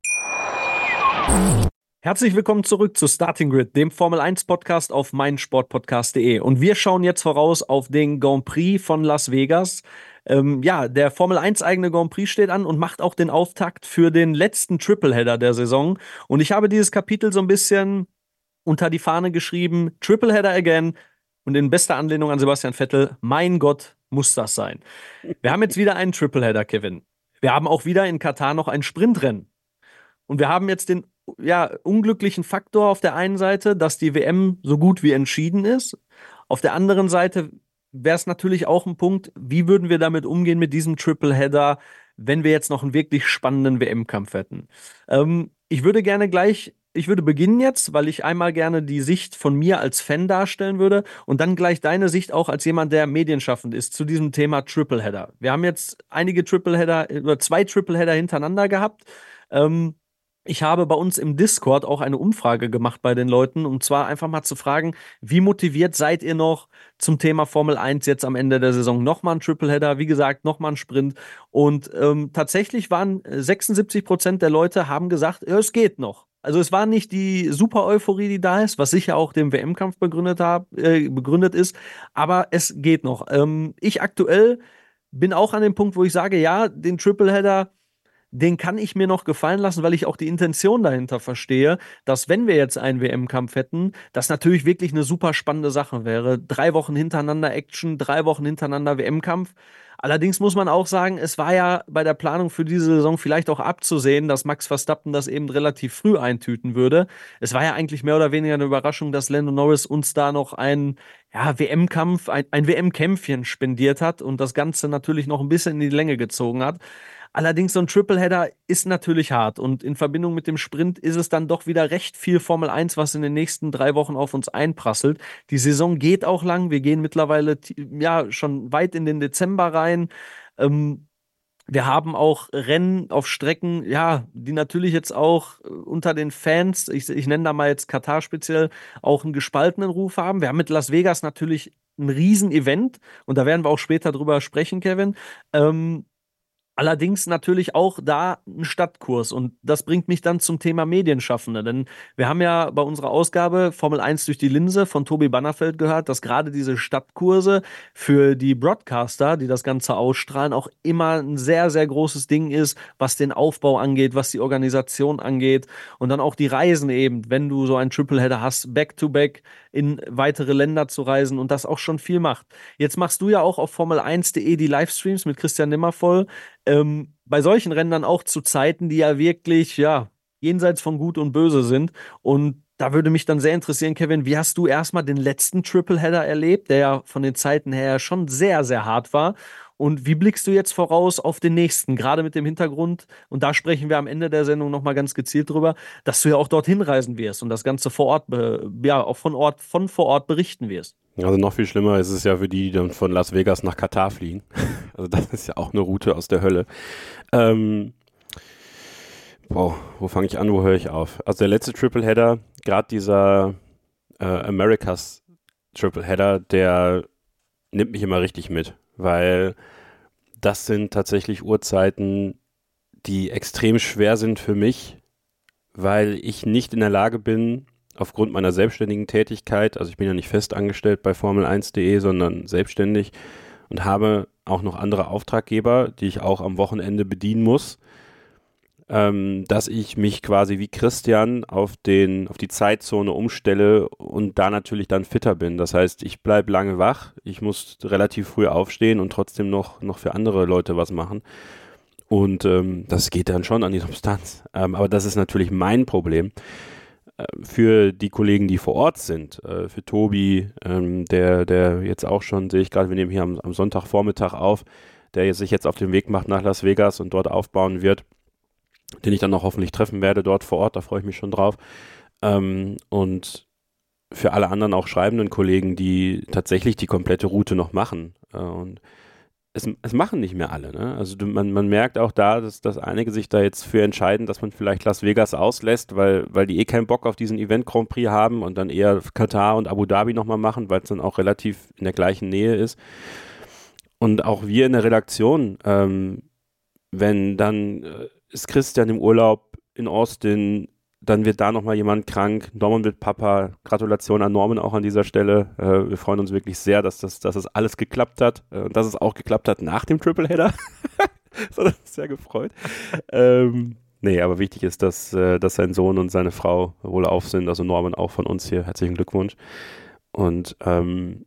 Herzlich willkommen zurück zu Starting Grid, dem Formel eins Podcast auf meinsportpodcast punkt de. Und wir schauen jetzt voraus auf den Grand Prix von Las Vegas. Ähm, ja, der Formel eins eigene Grand Prix steht an und macht auch den Auftakt für den letzten Tripleheader der Saison. Und ich habe dieses Kapitel so ein bisschen unter die Fahne geschrieben, Tripleheader again. Und in bester Anlehnung an Sebastian Vettel, mein Gott, muss das sein. Wir haben jetzt wieder einen Tripleheader, Kevin. Wir haben auch wieder in Katar noch ein Sprintrennen. Und wir haben jetzt den ja, unglücklichen Faktor auf der einen Seite, dass die W M so gut wie entschieden ist. Auf der anderen Seite wäre es natürlich auch ein Punkt, wie würden wir damit umgehen mit diesem Tripleheader, wenn wir jetzt noch einen wirklich spannenden W M-Kampf hätten. Ähm, ich würde gerne gleich, ich würde beginnen jetzt, weil ich einmal gerne die Sicht von mir als Fan darstellen würde und dann gleich deine Sicht auch als jemand, der medienschaffend ist, zu diesem Thema Tripleheader. Wir haben jetzt einige Tripleheader, oder zwei Tripleheader hintereinander gehabt. Ähm, Ich habe bei uns im Discord auch eine Umfrage gemacht bei den Leuten, um zwar einfach mal zu fragen, wie motiviert seid ihr noch zum Thema Formel eins jetzt am Ende der Saison? Nochmal ein Tripleheader, wie gesagt, nochmal ein Sprint. Und ähm, tatsächlich waren sechsundsiebzig Prozent der Leute haben gesagt, ja, es geht noch. Also es war nicht die super Euphorie, die da ist, was sicher auch dem W M-Kampf begründet, hab, äh, begründet ist, aber es geht noch. Ähm, ich aktuell bin auch an dem Punkt, wo ich sage, ja, den Tripleheader, den kann ich mir noch gefallen lassen, weil ich auch die Intention dahinter verstehe, dass wenn wir jetzt einen W M-Kampf hätten, das natürlich wirklich eine super spannende Sache wäre. Drei Wochen hintereinander Action, drei Wochen hintereinander W M-Kampf. Allerdings muss man auch sagen, es war ja bei der Planung für diese Saison vielleicht auch abzusehen, dass Max Verstappen das eben relativ früh eintüten würde. Es war ja eigentlich mehr oder weniger eine Überraschung, dass Lando Norris uns da noch einen ja, W M-Kampf, ein, ein W M-Kämpfchen spendiert hat und das Ganze natürlich noch ein bisschen in die Länge gezogen hat. Allerdings, so ein Tripleheader ist natürlich hart und in Verbindung mit dem Sprint ist es dann doch wieder recht viel Formel eins, was in den nächsten drei Wochen auf uns einprasselt. Die Saison geht auch lang. Wir gehen mittlerweile ja schon weit in den Dezember rein. Ähm, wir haben auch Rennen auf Strecken, ja, die natürlich jetzt auch unter den Fans, ich, ich nenne da mal jetzt Katar speziell, auch einen gespaltenen Ruf haben. Wir haben mit Las Vegas natürlich ein Riesen-Event und da werden wir auch später drüber sprechen, Kevin. Ähm, Allerdings natürlich auch da ein Stadtkurs und das bringt mich dann zum Thema Medienschaffende, denn wir haben ja bei unserer Ausgabe Formel eins durch die Linse von Tobi Bannerfeld gehört, dass gerade diese Stadtkurse für die Broadcaster, die das Ganze ausstrahlen, auch immer ein sehr, sehr großes Ding ist, was den Aufbau angeht, was die Organisation angeht und dann auch die Reisen eben, wenn du so einen Tripleheader hast, back-to-back in weitere Länder zu reisen und das auch schon viel macht. Jetzt machst du ja auch auf Formel eins punkt de die Livestreams mit Christian Nimmervoll. Ähm, bei solchen Rennen dann auch zu Zeiten, die ja wirklich, ja, jenseits von Gut und Böse sind. Und da würde mich dann sehr interessieren, Kevin, wie hast du erstmal den letzten Tripleheader erlebt, der ja von den Zeiten her schon sehr, sehr hart war? Und wie blickst du jetzt voraus auf den nächsten, gerade mit dem Hintergrund, und da sprechen wir am Ende der Sendung nochmal ganz gezielt drüber, dass du ja auch dorthin reisen wirst und das Ganze vor Ort, ja, auch von Ort, von vor Ort berichten wirst. Also noch viel schlimmer ist es ja für die, die dann von Las Vegas nach Katar fliegen. Also das ist ja auch eine Route aus der Hölle. Ähm, boah, wo fange ich an, wo höre ich auf? Also der letzte Tripleheader, gerade dieser äh, Americas Tripleheader, der nimmt mich immer richtig mit, weil das sind tatsächlich Uhrzeiten, die extrem schwer sind für mich, weil ich nicht in der Lage bin, aufgrund meiner selbstständigen Tätigkeit, also ich bin ja nicht fest angestellt bei Formel eins punkt de, sondern selbstständig und habe auch noch andere Auftraggeber, die ich auch am Wochenende bedienen muss, ähm, dass ich mich quasi wie Christian auf, den, auf die Zeitzone umstelle und da natürlich dann fitter bin. Das heißt, ich bleibe lange wach, ich muss relativ früh aufstehen und trotzdem noch, noch für andere Leute was machen. Und ähm, das geht dann schon an die Substanz. Ähm, aber das ist natürlich mein Problem. Für die Kollegen, die vor Ort sind, äh, für Tobi, ähm, der, der jetzt auch schon, sehe ich gerade, wir nehmen hier am, am Sonntagvormittag auf, der sich jetzt auf den Weg macht nach Las Vegas und dort aufbauen wird, den ich dann auch hoffentlich treffen werde dort vor Ort, da freue ich mich schon drauf. Ähm, und für alle anderen auch schreibenden Kollegen, die tatsächlich die komplette Route noch machen. Äh, und Es, es machen nicht mehr alle, ne? Also du, man, man merkt auch da, dass, dass einige sich da jetzt für entscheiden, dass man vielleicht Las Vegas auslässt, weil, weil die eh keinen Bock auf diesen Event Grand Prix haben und dann eher Katar und Abu Dhabi nochmal machen, weil es dann auch relativ in der gleichen Nähe ist. Und auch wir in der Redaktion, ähm, wenn dann äh, ist Christian im Urlaub in Austin, dann wird da nochmal jemand krank, Norman wird Papa, Gratulation an Norman auch an dieser Stelle, äh, wir freuen uns wirklich sehr, dass das, dass das alles geklappt hat äh, und dass es auch geklappt hat nach dem Tripleheader, das hat uns sehr gefreut. ähm, nee, aber wichtig ist, dass, äh, dass sein Sohn und seine Frau wohlauf sind, also Norman auch von uns hier, herzlichen Glückwunsch. Und ähm,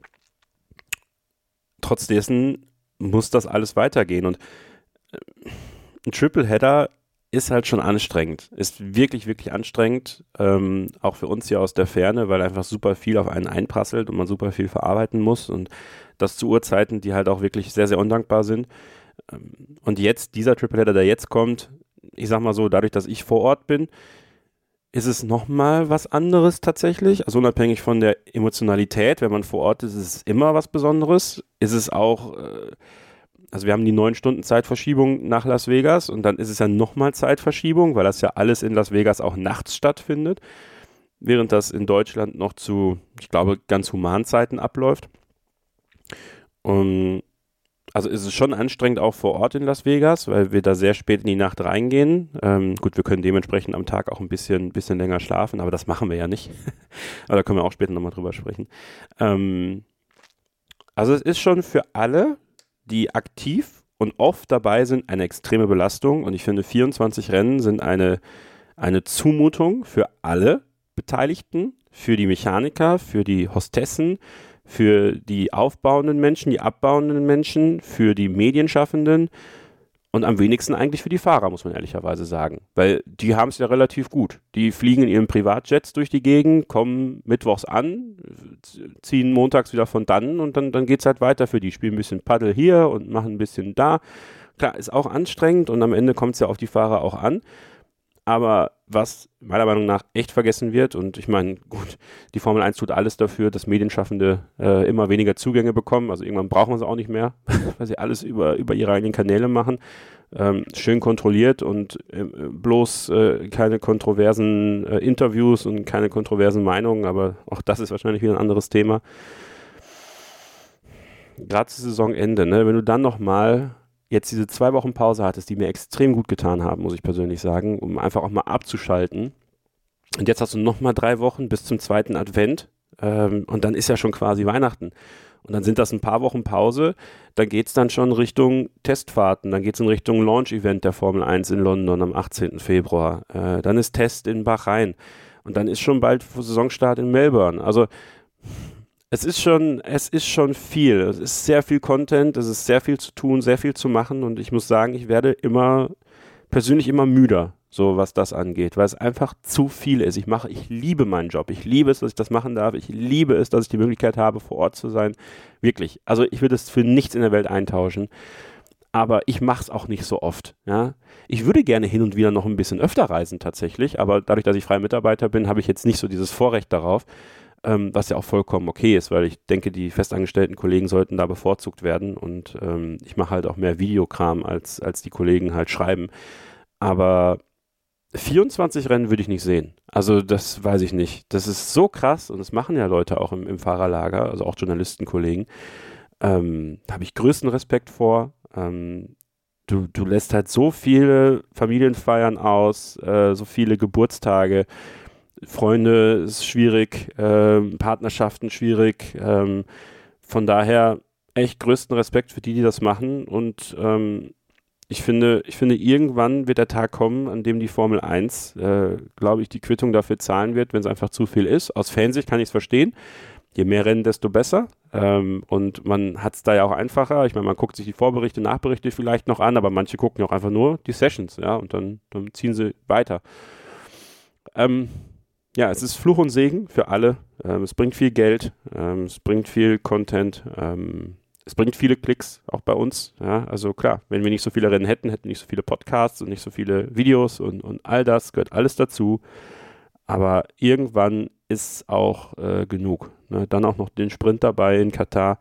trotz dessen muss das alles weitergehen und äh, ein Tripleheader ist halt schon anstrengend, ist wirklich, wirklich anstrengend, ähm, auch für uns hier aus der Ferne, weil einfach super viel auf einen einprasselt und man super viel verarbeiten muss und das zu Uhrzeiten, die halt auch wirklich sehr, sehr undankbar sind. Ähm, und jetzt, dieser Tripleheader, der jetzt kommt, ich sag mal so, dadurch, dass ich vor Ort bin, ist es nochmal was anderes tatsächlich, also unabhängig von der Emotionalität, wenn man vor Ort ist, ist es immer was Besonderes, ist es auch... Äh, Also wir haben die neun Stunden Zeitverschiebung nach Las Vegas und dann ist es ja nochmal Zeitverschiebung, weil das ja alles in Las Vegas auch nachts stattfindet, während das in Deutschland noch zu, ich glaube, ganz humanen Zeiten abläuft. Und also es ist schon anstrengend auch vor Ort in Las Vegas, weil wir da sehr spät in die Nacht reingehen. Ähm, gut, wir können dementsprechend am Tag auch ein bisschen, bisschen länger schlafen, aber das machen wir ja nicht. Aber da können wir auch später nochmal drüber sprechen. Ähm, also es ist schon für alle, die aktiv und oft dabei sind, eine extreme Belastung. Und ich finde, vierundzwanzig Rennen sind eine, eine Zumutung für alle Beteiligten, für die Mechaniker, für die Hostessen, für die aufbauenden Menschen, die abbauenden Menschen, für die Medienschaffenden und am wenigsten eigentlich für die Fahrer, muss man ehrlicherweise sagen. Weil die haben es ja relativ gut. Die fliegen in ihren Privatjets durch die Gegend, kommen mittwochs an, ziehen montags wieder von dann und dann, dann geht es halt weiter für die. Spielen ein bisschen Paddel hier und machen ein bisschen da. Klar, ist auch anstrengend und am Ende kommt es ja auf die Fahrer auch an. Aber was meiner Meinung nach echt vergessen wird, und ich meine, gut, die Formel eins tut alles dafür, dass Medienschaffende äh, immer weniger Zugänge bekommen, also irgendwann brauchen wir sie auch nicht mehr, weil sie alles über, über ihre eigenen Kanäle machen, ähm, schön kontrolliert und äh, bloß äh, keine kontroversen äh, Interviews und keine kontroversen Meinungen, aber auch das ist wahrscheinlich wieder ein anderes Thema. Gerade zu Saisonende, ne, wenn du dann nochmal jetzt diese zwei Wochen Pause hattest, die mir extrem gut getan haben, muss ich persönlich sagen, um einfach auch mal abzuschalten. Und jetzt hast du nochmal drei Wochen bis zum zweiten Advent ähm, und dann ist ja schon quasi Weihnachten. Und dann sind das ein paar Wochen Pause, dann geht es dann schon Richtung Testfahrten, dann geht es in Richtung Launch-Event der Formel eins in London am achtzehnten Februar. Äh, dann ist Test in Bahrain und dann ist schon bald Saisonstart in Melbourne. Also Es ist schon, es ist schon viel. Es ist sehr viel Content, es ist sehr viel zu tun, sehr viel zu machen und ich muss sagen, ich werde immer, persönlich immer müder, so was das angeht, weil es einfach zu viel ist. Ich mache, ich liebe meinen Job. Ich liebe es, dass ich das machen darf. Ich liebe es, dass ich die Möglichkeit habe, vor Ort zu sein. Wirklich. Also ich würde es für nichts in der Welt eintauschen. Aber ich mache es auch nicht so oft. Ja? Ich würde gerne hin und wieder noch ein bisschen öfter reisen tatsächlich, aber dadurch, dass ich freier Mitarbeiter bin, habe ich jetzt nicht so dieses Vorrecht darauf. Ähm, was ja auch vollkommen okay ist, weil ich denke, die festangestellten Kollegen sollten da bevorzugt werden und ähm, ich mache halt auch mehr Videokram, als, als die Kollegen halt schreiben. Aber vierundzwanzig Rennen würde ich nicht sehen. Also das weiß ich nicht. Das ist so krass und das machen ja Leute auch im, im Fahrerlager, also auch Journalistenkollegen. Ähm, da habe ich größten Respekt vor. Ähm, du, du lässt halt so viele Familienfeiern aus, äh, so viele Geburtstage. Freunde ist schwierig, äh, Partnerschaften schwierig. Ähm, von daher echt größten Respekt für die, die das machen. Und ähm, ich finde, ich finde, irgendwann wird der Tag kommen, an dem die Formel eins, äh, glaube ich, die Quittung dafür zahlen wird, wenn es einfach zu viel ist. Aus Fansicht kann ich es verstehen. Je mehr Rennen, desto besser. Ähm, und man hat es da ja auch einfacher. Ich meine, man guckt sich die Vorberichte, Nachberichte vielleicht noch an, aber manche gucken ja auch einfach nur die Sessions, ja, und dann, dann ziehen sie weiter. Ähm, Ja, es ist Fluch und Segen für alle. Ähm, es bringt viel Geld, ähm, es bringt viel Content, ähm, es bringt viele Klicks, auch bei uns. Ja? Also klar, wenn wir nicht so viele Rennen hätten, hätten wir nicht so viele Podcasts und nicht so viele Videos und, und all das gehört alles dazu. Aber irgendwann ist auch äh, genug. Ne? Dann auch noch den Sprint dabei in Katar.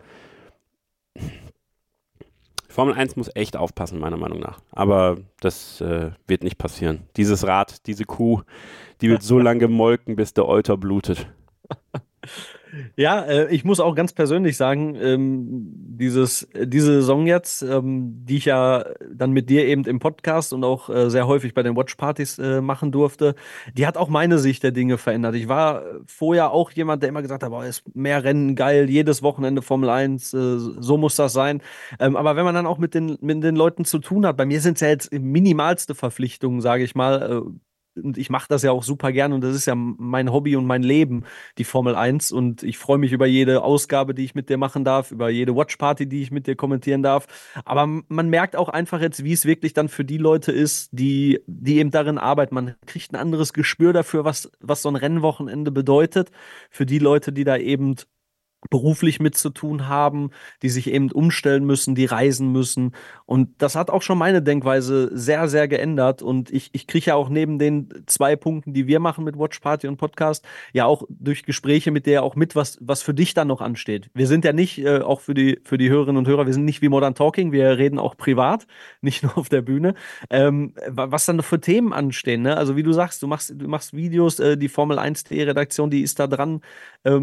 Formel eins muss echt aufpassen, meiner Meinung nach. Aber das äh, wird nicht passieren. Dieses Rad, diese Kuh, die wird so lange gemolken, bis der Euter blutet. Ja, äh, ich muss auch ganz persönlich sagen, ähm, dieses, diese Saison jetzt, ähm, die ich ja dann mit dir eben im Podcast und auch äh, sehr häufig bei den Watchpartys äh, machen durfte, die hat auch meine Sicht der Dinge verändert. Ich war vorher auch jemand, der immer gesagt hat, boah, ist mehr Rennen geil, jedes Wochenende Formel eins, äh, so muss das sein. Ähm, aber wenn man dann auch mit den, mit den Leuten zu tun hat, bei mir sind es ja jetzt minimalste Verpflichtungen, sage ich mal, äh, und ich mache das ja auch super gern und das ist ja mein Hobby und mein Leben, die Formel eins. Und ich freue mich über jede Ausgabe, die ich mit dir machen darf, über jede Watchparty, die ich mit dir kommentieren darf. Aber man merkt auch einfach jetzt, wie es wirklich dann für die Leute ist, die, die eben darin arbeiten. Man kriegt ein anderes Gespür dafür, was, was so ein Rennwochenende bedeutet. Für die Leute, die da eben beruflich mit zu tun haben, die sich eben umstellen müssen, die reisen müssen. Und das hat auch schon meine Denkweise sehr, sehr geändert. Und ich, ich kriege ja auch neben den zwei Punkten, die wir machen mit Watch Party und Podcast, ja auch durch Gespräche mit der auch mit, was, was für dich dann noch ansteht. Wir sind ja nicht, äh, auch für die, für die Hörerinnen und Hörer, wir sind nicht wie Modern Talking, wir reden auch privat, nicht nur auf der Bühne. Ähm, was dann für Themen anstehen, ne? Also wie du sagst, du machst, du machst Videos, äh, die Formel eins Punkt de Redaktion, die ist da dran. Ähm,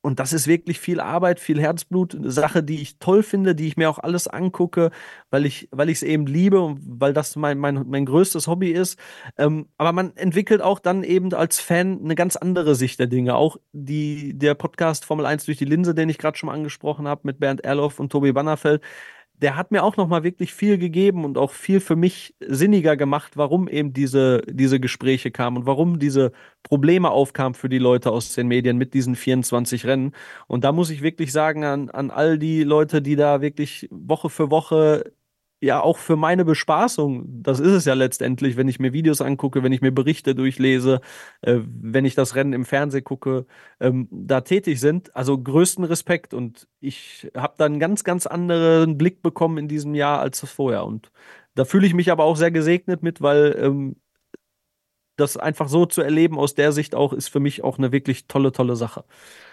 Und das ist wirklich viel Arbeit, viel Herzblut, eine Sache, die ich toll finde, die ich mir auch alles angucke, weil ich, weil ich es eben liebe und weil das mein, mein, mein größtes Hobby ist. Ähm, aber man entwickelt auch dann eben als Fan eine ganz andere Sicht der Dinge. Auch die, der Podcast Formel eins durch die Linse, den ich gerade schon mal angesprochen habe, mit Bernd Erloff und Tobi Bannerfeld, der hat mir auch noch mal wirklich viel gegeben und auch viel für mich sinniger gemacht, warum eben diese, diese Gespräche kamen und warum diese Probleme aufkamen für die Leute aus den Medien mit diesen vierundzwanzig Rennen. Und da muss ich wirklich sagen, an, an all die Leute, die da wirklich Woche für Woche ja auch für meine Bespaßung, das ist es ja letztendlich, wenn ich mir Videos angucke, wenn ich mir Berichte durchlese, äh, wenn ich das Rennen im Fernsehen gucke, ähm, da tätig sind. Also größten Respekt und ich habe da einen ganz, ganz anderen Blick bekommen in diesem Jahr als das vorher. Und da fühle ich mich aber auch sehr gesegnet mit, weil ähm, das einfach so zu erleben aus der Sicht auch ist für mich auch eine wirklich tolle, tolle Sache.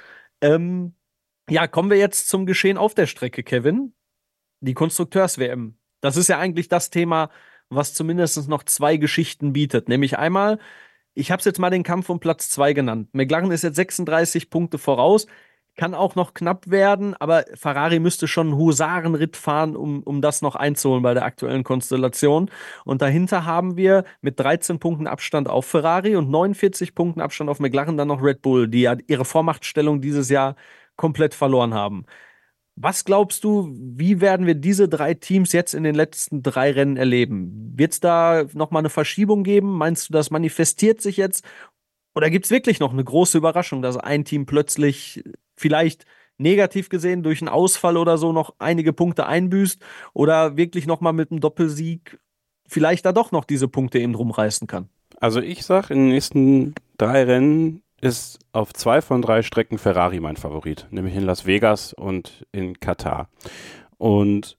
Ähm, ja, kommen wir jetzt zum Geschehen auf der Strecke, Kevin. Die Konstrukteurs-W M. Das ist ja eigentlich das Thema, was zumindest noch zwei Geschichten bietet. Nämlich einmal, ich habe es jetzt mal den Kampf um Platz zwei genannt. McLaren ist jetzt sechsunddreißig Punkte voraus, kann auch noch knapp werden, aber Ferrari müsste schon einen Husarenritt fahren, um, um das noch einzuholen bei der aktuellen Konstellation. Und dahinter haben wir mit dreizehn Punkten Abstand auf Ferrari und neunundvierzig Punkten Abstand auf McLaren dann noch Red Bull, die ja ihre Vormachtstellung dieses Jahr komplett verloren haben. Was glaubst du, wie werden wir diese drei Teams jetzt in den letzten drei Rennen erleben? Wird es da nochmal eine Verschiebung geben? Meinst du, das manifestiert sich jetzt? Oder gibt es wirklich noch eine große Überraschung, dass ein Team plötzlich vielleicht negativ gesehen durch einen Ausfall oder so noch einige Punkte einbüßt oder wirklich nochmal mit einem Doppelsieg vielleicht da doch noch diese Punkte eben rumreißen kann? Also ich sag, in den nächsten drei Rennen ist auf zwei von drei Strecken Ferrari mein Favorit, nämlich in Las Vegas und in Katar. Und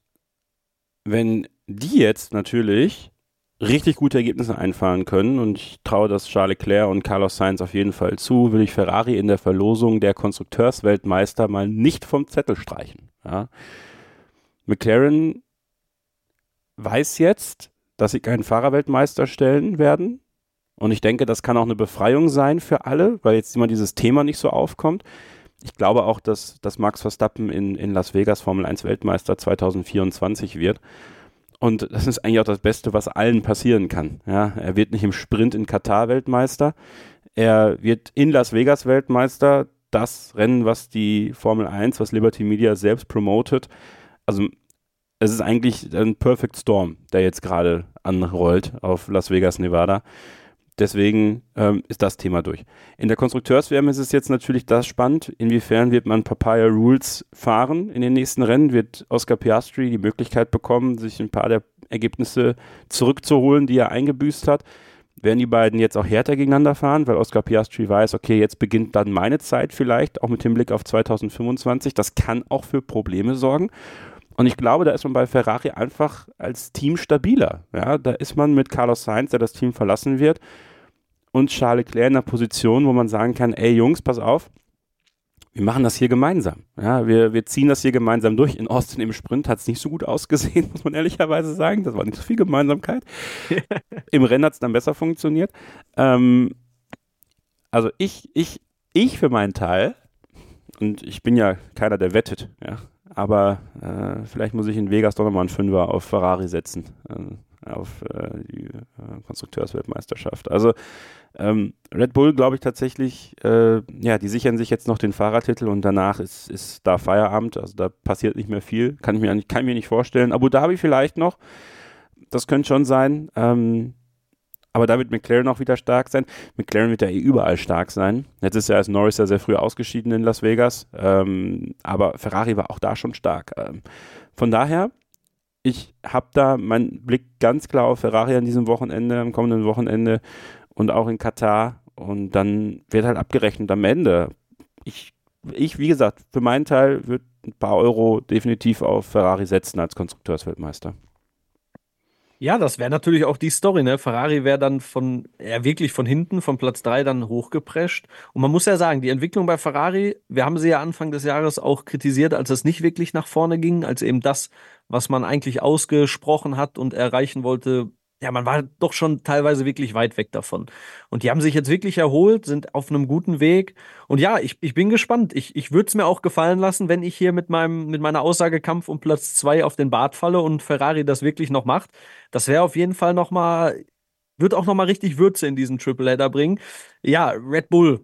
wenn die jetzt natürlich richtig gute Ergebnisse einfahren können, und ich traue das Charles Leclerc und Carlos Sainz auf jeden Fall zu, will ich Ferrari in der Verlosung der Konstrukteursweltmeister mal nicht vom Zettel streichen. Ja. McLaren weiß jetzt, dass sie keinen Fahrerweltmeister stellen werden. Und ich denke, das kann auch eine Befreiung sein für alle, weil jetzt immer dieses Thema nicht so aufkommt. Ich glaube auch, dass, dass Max Verstappen in, in Las Vegas Formel eins Weltmeister zwanzig vierundzwanzig wird. Und das ist eigentlich auch das Beste, was allen passieren kann. Ja, er wird nicht im Sprint in Katar Weltmeister. Er wird in Las Vegas Weltmeister. Das Rennen, was die Formel eins, was Liberty Media selbst promotet. Also es ist eigentlich ein Perfect Storm, der jetzt gerade anrollt auf Las Vegas, Nevada. Deswegen ähm, ist das Thema durch. In der Konstrukteurs-W M ist es jetzt natürlich das spannend, inwiefern wird man Papaya Rules fahren in den nächsten Rennen, wird Oscar Piastri die Möglichkeit bekommen, sich ein paar der Ergebnisse zurückzuholen, die er eingebüßt hat. Werden die beiden jetzt auch härter gegeneinander fahren, weil Oscar Piastri weiß, okay, jetzt beginnt dann meine Zeit vielleicht, auch mit dem Blick auf zwanzig fünfundzwanzig. Das kann auch für Probleme sorgen. Und ich glaube, da ist man bei Ferrari einfach als Team stabiler. Ja, da ist man mit Carlos Sainz, der das Team verlassen wird, und Charles Leclerc in einer Position, wo man sagen kann, ey Jungs, pass auf, wir machen das hier gemeinsam. Ja, wir, wir ziehen das hier gemeinsam durch. In Austin im Sprint hat es nicht so gut ausgesehen, muss man ehrlicherweise sagen. Das war nicht so viel Gemeinsamkeit. Im Rennen hat es dann besser funktioniert. Ähm, also ich, ich, ich für meinen Teil, und ich bin ja keiner, der wettet, ja, aber äh, vielleicht muss ich in Vegas doch nochmal einen Fünfer auf Ferrari setzen, äh, auf äh, die äh, Konstrukteursweltmeisterschaft. Also ähm, Red Bull, glaube ich tatsächlich, äh, ja, die sichern sich jetzt noch den Fahrertitel und danach ist, ist da Feierabend, also da passiert nicht mehr viel, kann ich mir nicht, kann ich mir nicht vorstellen. Abu Dhabi vielleicht noch, das könnte schon sein, ähm, aber da wird McLaren auch wieder stark sein. McLaren wird ja eh überall stark sein. Jetzt ist ja als Norris ja sehr früh ausgeschieden in Las Vegas. Ähm, aber Ferrari war auch da schon stark. Ähm, von daher, ich habe da meinen Blick ganz klar auf Ferrari an diesem Wochenende, am kommenden Wochenende und auch in Katar. Und dann wird halt abgerechnet am Ende. Ich, ich wie gesagt, für meinen Teil würde ein paar Euro definitiv auf Ferrari setzen als Konstrukteursweltmeister. Ja, das wäre natürlich auch die Story, ne? Ferrari wäre dann von, ja, wirklich von hinten, von Platz drei dann hochgeprescht. Und man muss ja sagen, die Entwicklung bei Ferrari, wir haben sie ja Anfang des Jahres auch kritisiert, als es nicht wirklich nach vorne ging, als eben das, was man eigentlich ausgesprochen hat und erreichen wollte, ja, man war doch schon teilweise wirklich weit weg davon. Und die haben sich jetzt wirklich erholt, sind auf einem guten Weg. Und ja, ich, ich bin gespannt. Ich, ich würde es mir auch gefallen lassen, wenn ich hier mit meinem, mit meiner Aussage Kampf um Platz zwei auf den Bart falle und Ferrari das wirklich noch macht. Das wäre auf jeden Fall noch mal, wird auch noch mal richtig Würze in diesen Tripleheader bringen. Ja, Red Bull,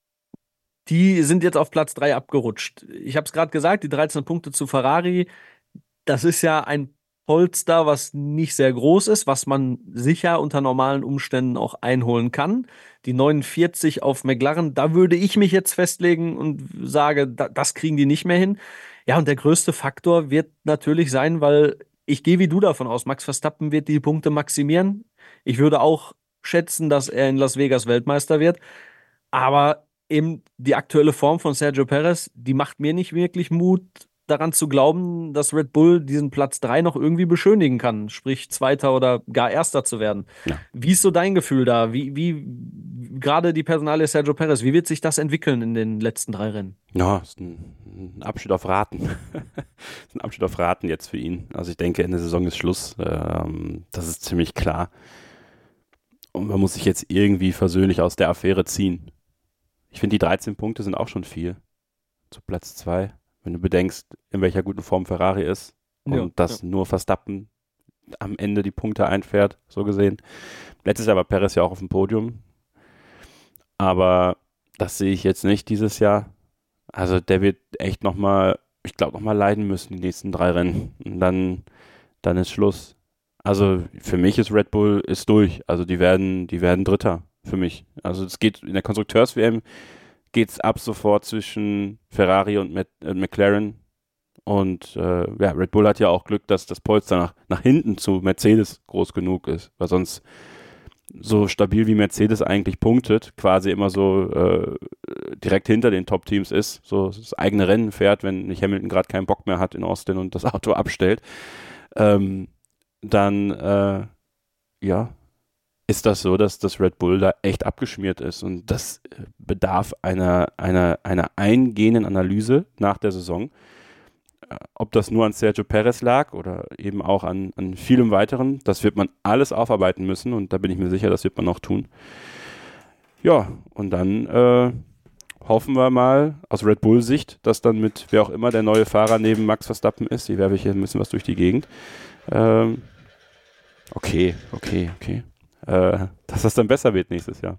die sind jetzt auf Platz drei abgerutscht. Ich habe es gerade gesagt, die dreizehn Punkte zu Ferrari. Das ist ja ein Polster, was nicht sehr groß ist, was man sicher unter normalen Umständen auch einholen kann. Die neunundvierzig auf McLaren, da würde ich mich jetzt festlegen und sage, da, das kriegen die nicht mehr hin. Ja, und der größte Faktor wird natürlich sein, weil ich gehe wie du davon aus, Max Verstappen wird die Punkte maximieren. Ich würde auch schätzen, dass er in Las Vegas Weltmeister wird. Aber eben die aktuelle Form von Sergio Perez, die macht mir nicht wirklich Mut, daran zu glauben, dass Red Bull diesen Platz drei noch irgendwie beschönigen kann, sprich Zweiter oder gar Erster zu werden. Ja. Wie ist so dein Gefühl da? Wie, wie gerade die Personalie Sergio Perez, wie wird sich das entwickeln in den letzten drei Rennen? Ja, ist ein, ein Abschied auf Raten. ist ein Abschied auf Raten jetzt für ihn. Also ich denke, in der Saison ist Schluss. Ähm, das ist ziemlich klar. Und man muss sich jetzt irgendwie versöhnlich aus der Affäre ziehen. Ich finde, die dreizehn Punkte sind auch schon viel. Zu Platz zwei. Wenn du bedenkst, in welcher guten Form Ferrari ist und ja, dass ja. nur Verstappen am Ende die Punkte einfährt, so gesehen. Letztes Jahr war Perez ja auch auf dem Podium. Aber das sehe ich jetzt nicht dieses Jahr. Also der wird echt nochmal, ich glaube, nochmal leiden müssen, die nächsten drei Rennen. Und dann, dann ist Schluss. Also für mich ist Red Bull ist durch. Also die werden, die werden Dritter für mich. Also es geht in der Konstrukteurs-W M geht es ab sofort zwischen Ferrari und Mac- äh, McLaren. Und äh, ja, Red Bull hat ja auch Glück, dass das Polster nach, nach hinten zu Mercedes groß genug ist. Weil sonst so stabil wie Mercedes eigentlich punktet, quasi immer so äh, direkt hinter den Top-Teams ist, so das eigene Rennen fährt, wenn nicht Hamilton gerade keinen Bock mehr hat in Austin und das Auto abstellt, ähm, dann äh, ja, ist das so, dass das Red Bull da echt abgeschmiert ist und das bedarf einer, einer, einer eingehenden Analyse nach der Saison. Ob das nur an Sergio Perez lag oder eben auch an, an vielem weiteren, das wird man alles aufarbeiten müssen und da bin ich mir sicher, das wird man auch tun. Ja, und dann äh, hoffen wir mal aus Red Bull Sicht, dass dann mit wer auch immer der neue Fahrer neben Max Verstappen ist, die werfe ich hier ein bisschen was durch die Gegend. Ähm, okay, okay, okay. Äh, dass das dann besser wird nächstes Jahr.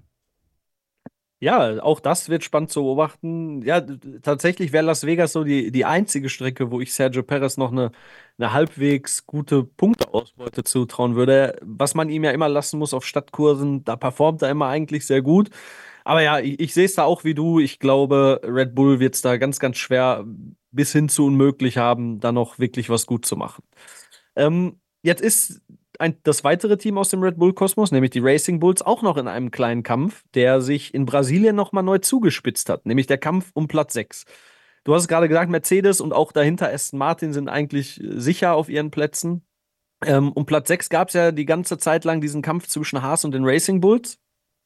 Ja, auch das wird spannend zu beobachten. Ja, t- tatsächlich wäre Las Vegas so die, die einzige Strecke, wo ich Sergio Perez noch eine, eine halbwegs gute Punkteausbeute zutrauen würde. Was man ihm ja immer lassen muss auf Stadtkursen, da performt er immer eigentlich sehr gut. Aber ja, ich, ich sehe es da auch wie du. Ich glaube, Red Bull wird es da ganz, ganz schwer bis hin zu unmöglich haben, da noch wirklich was gut zu machen. Ähm, jetzt ist ein, das weitere Team aus dem Red Bull-Kosmos, nämlich die Racing Bulls, auch noch in einem kleinen Kampf, der sich in Brasilien nochmal neu zugespitzt hat, nämlich der Kampf um Platz sechs. Du hast es gerade gesagt, Mercedes und auch dahinter Aston Martin sind eigentlich sicher auf ihren Plätzen. Ähm, um Platz sechs gab es ja die ganze Zeit lang diesen Kampf zwischen Haas und den Racing Bulls.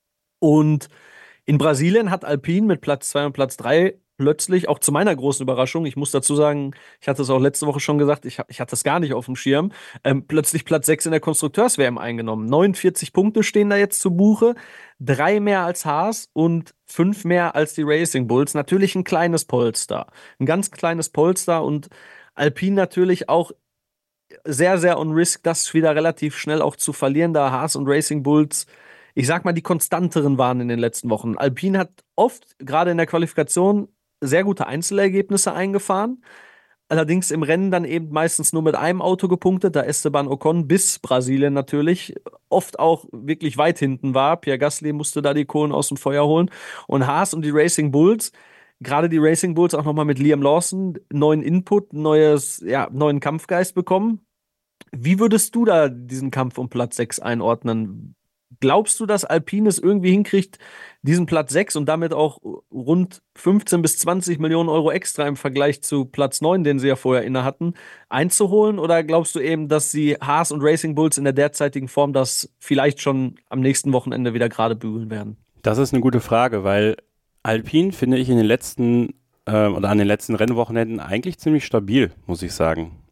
Und in Brasilien hat Alpine mit Platz zwei und Platz drei plötzlich, auch zu meiner großen Überraschung, ich muss dazu sagen, ich hatte es auch letzte Woche schon gesagt, ich, ich hatte das gar nicht auf dem Schirm, ähm, plötzlich Platz sechs in der Konstrukteurs-W M eingenommen. neunundvierzig Punkte stehen da jetzt zu Buche, drei mehr als Haas und fünf mehr als die Racing Bulls. Natürlich ein kleines Polster, ein ganz kleines Polster und Alpine natürlich auch sehr, sehr on risk, das wieder relativ schnell auch zu verlieren, da Haas und Racing Bulls, ich sag mal, die konstanteren waren in den letzten Wochen. Alpine hat oft, gerade in der Qualifikation, sehr gute Einzelergebnisse eingefahren. Allerdings im Rennen dann eben meistens nur mit einem Auto gepunktet, da Esteban Ocon bis Brasilien natürlich oft auch wirklich weit hinten war. Pierre Gasly musste da die Kohlen aus dem Feuer holen. Und Haas und die Racing Bulls, gerade die Racing Bulls auch nochmal mit Liam Lawson, neuen Input, neues, ja, neuen Kampfgeist bekommen. Wie würdest du da diesen Kampf um Platz sechs einordnen? Glaubst du, dass Alpine es irgendwie hinkriegt, diesen Platz sechs und damit auch rund fünfzehn bis zwanzig Millionen Euro extra im Vergleich zu Platz neun, den sie ja vorher inne hatten, einzuholen? Oder glaubst du eben, dass sie Haas und Racing Bulls in der derzeitigen Form das vielleicht schon am nächsten Wochenende wieder gerade bügeln werden? Das ist eine gute Frage, weil Alpine finde ich in den letzten äh, oder an den letzten Rennwochenenden eigentlich ziemlich stabil, muss ich sagen.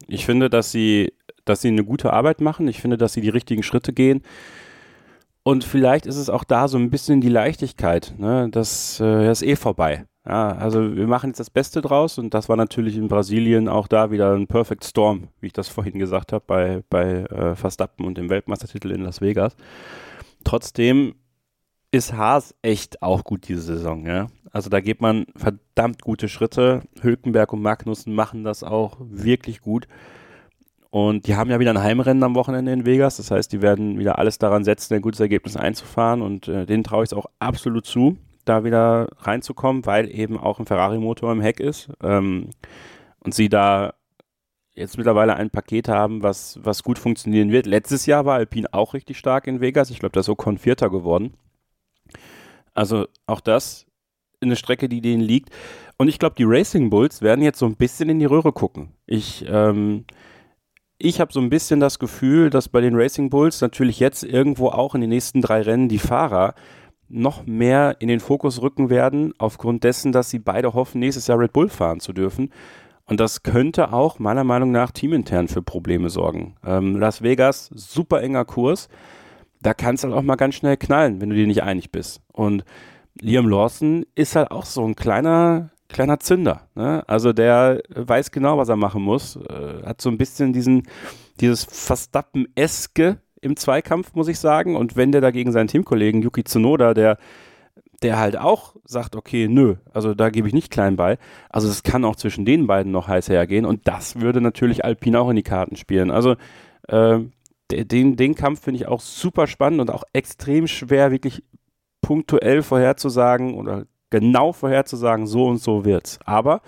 Ich finde, dass sie, dass sie eine gute Arbeit machen. Ich finde, dass sie die richtigen Schritte gehen. Und vielleicht ist es auch da so ein bisschen die Leichtigkeit. Ne? Das, äh, das ist eh vorbei. Ja, also wir machen jetzt das Beste draus und das war natürlich in Brasilien auch da wieder ein Perfect Storm, wie ich das vorhin gesagt habe, bei, bei äh, Verstappen und dem Weltmeistertitel in Las Vegas. Trotzdem ist Haas echt auch gut diese Saison. Ja? Also da geht man verdammt gute Schritte. Hülkenberg und Magnussen machen das auch wirklich gut. Und die haben ja wieder ein Heimrennen am Wochenende in Vegas. Das heißt, die werden wieder alles daran setzen, ein gutes Ergebnis einzufahren und äh, denen traue ich es auch absolut zu, da wieder reinzukommen, weil eben auch ein Ferrari-Motor im Heck ist ähm, und sie da jetzt mittlerweile ein Paket haben, was, was gut funktionieren wird. Letztes Jahr war Alpine auch richtig stark in Vegas. Ich glaube, da ist Ocon Vierter geworden. Also auch das eine Strecke, die denen liegt. Und ich glaube, die Racing Bulls werden jetzt so ein bisschen in die Röhre gucken. Ich, ähm, ich habe so ein bisschen das Gefühl, dass bei den Racing Bulls natürlich jetzt irgendwo auch in den nächsten drei Rennen die Fahrer noch mehr in den Fokus rücken werden, aufgrund dessen, dass sie beide hoffen, nächstes Jahr Red Bull fahren zu dürfen. Und das könnte auch meiner Meinung nach teamintern für Probleme sorgen. Ähm, Las Vegas, super enger Kurs. Da kann es halt auch mal ganz schnell knallen, wenn du dir nicht einig bist. Und Liam Lawson ist halt auch so ein kleiner, kleiner Zünder. Ne? Also der weiß genau, was er machen muss. Äh, hat so ein bisschen diesen, dieses Verstappen-eske im Zweikampf, muss ich sagen. Und wenn der dagegen seinen Teamkollegen Yuki Tsunoda, der, der halt auch sagt, okay, nö, also da gebe ich nicht klein bei. Also es kann auch zwischen den beiden noch heiß hergehen. Und das würde natürlich Alpine auch in die Karten spielen. Also äh, den, den Kampf finde ich auch super spannend und auch extrem schwer, wirklich punktuell vorherzusagen oder genau vorherzusagen, so und so wird's. Aber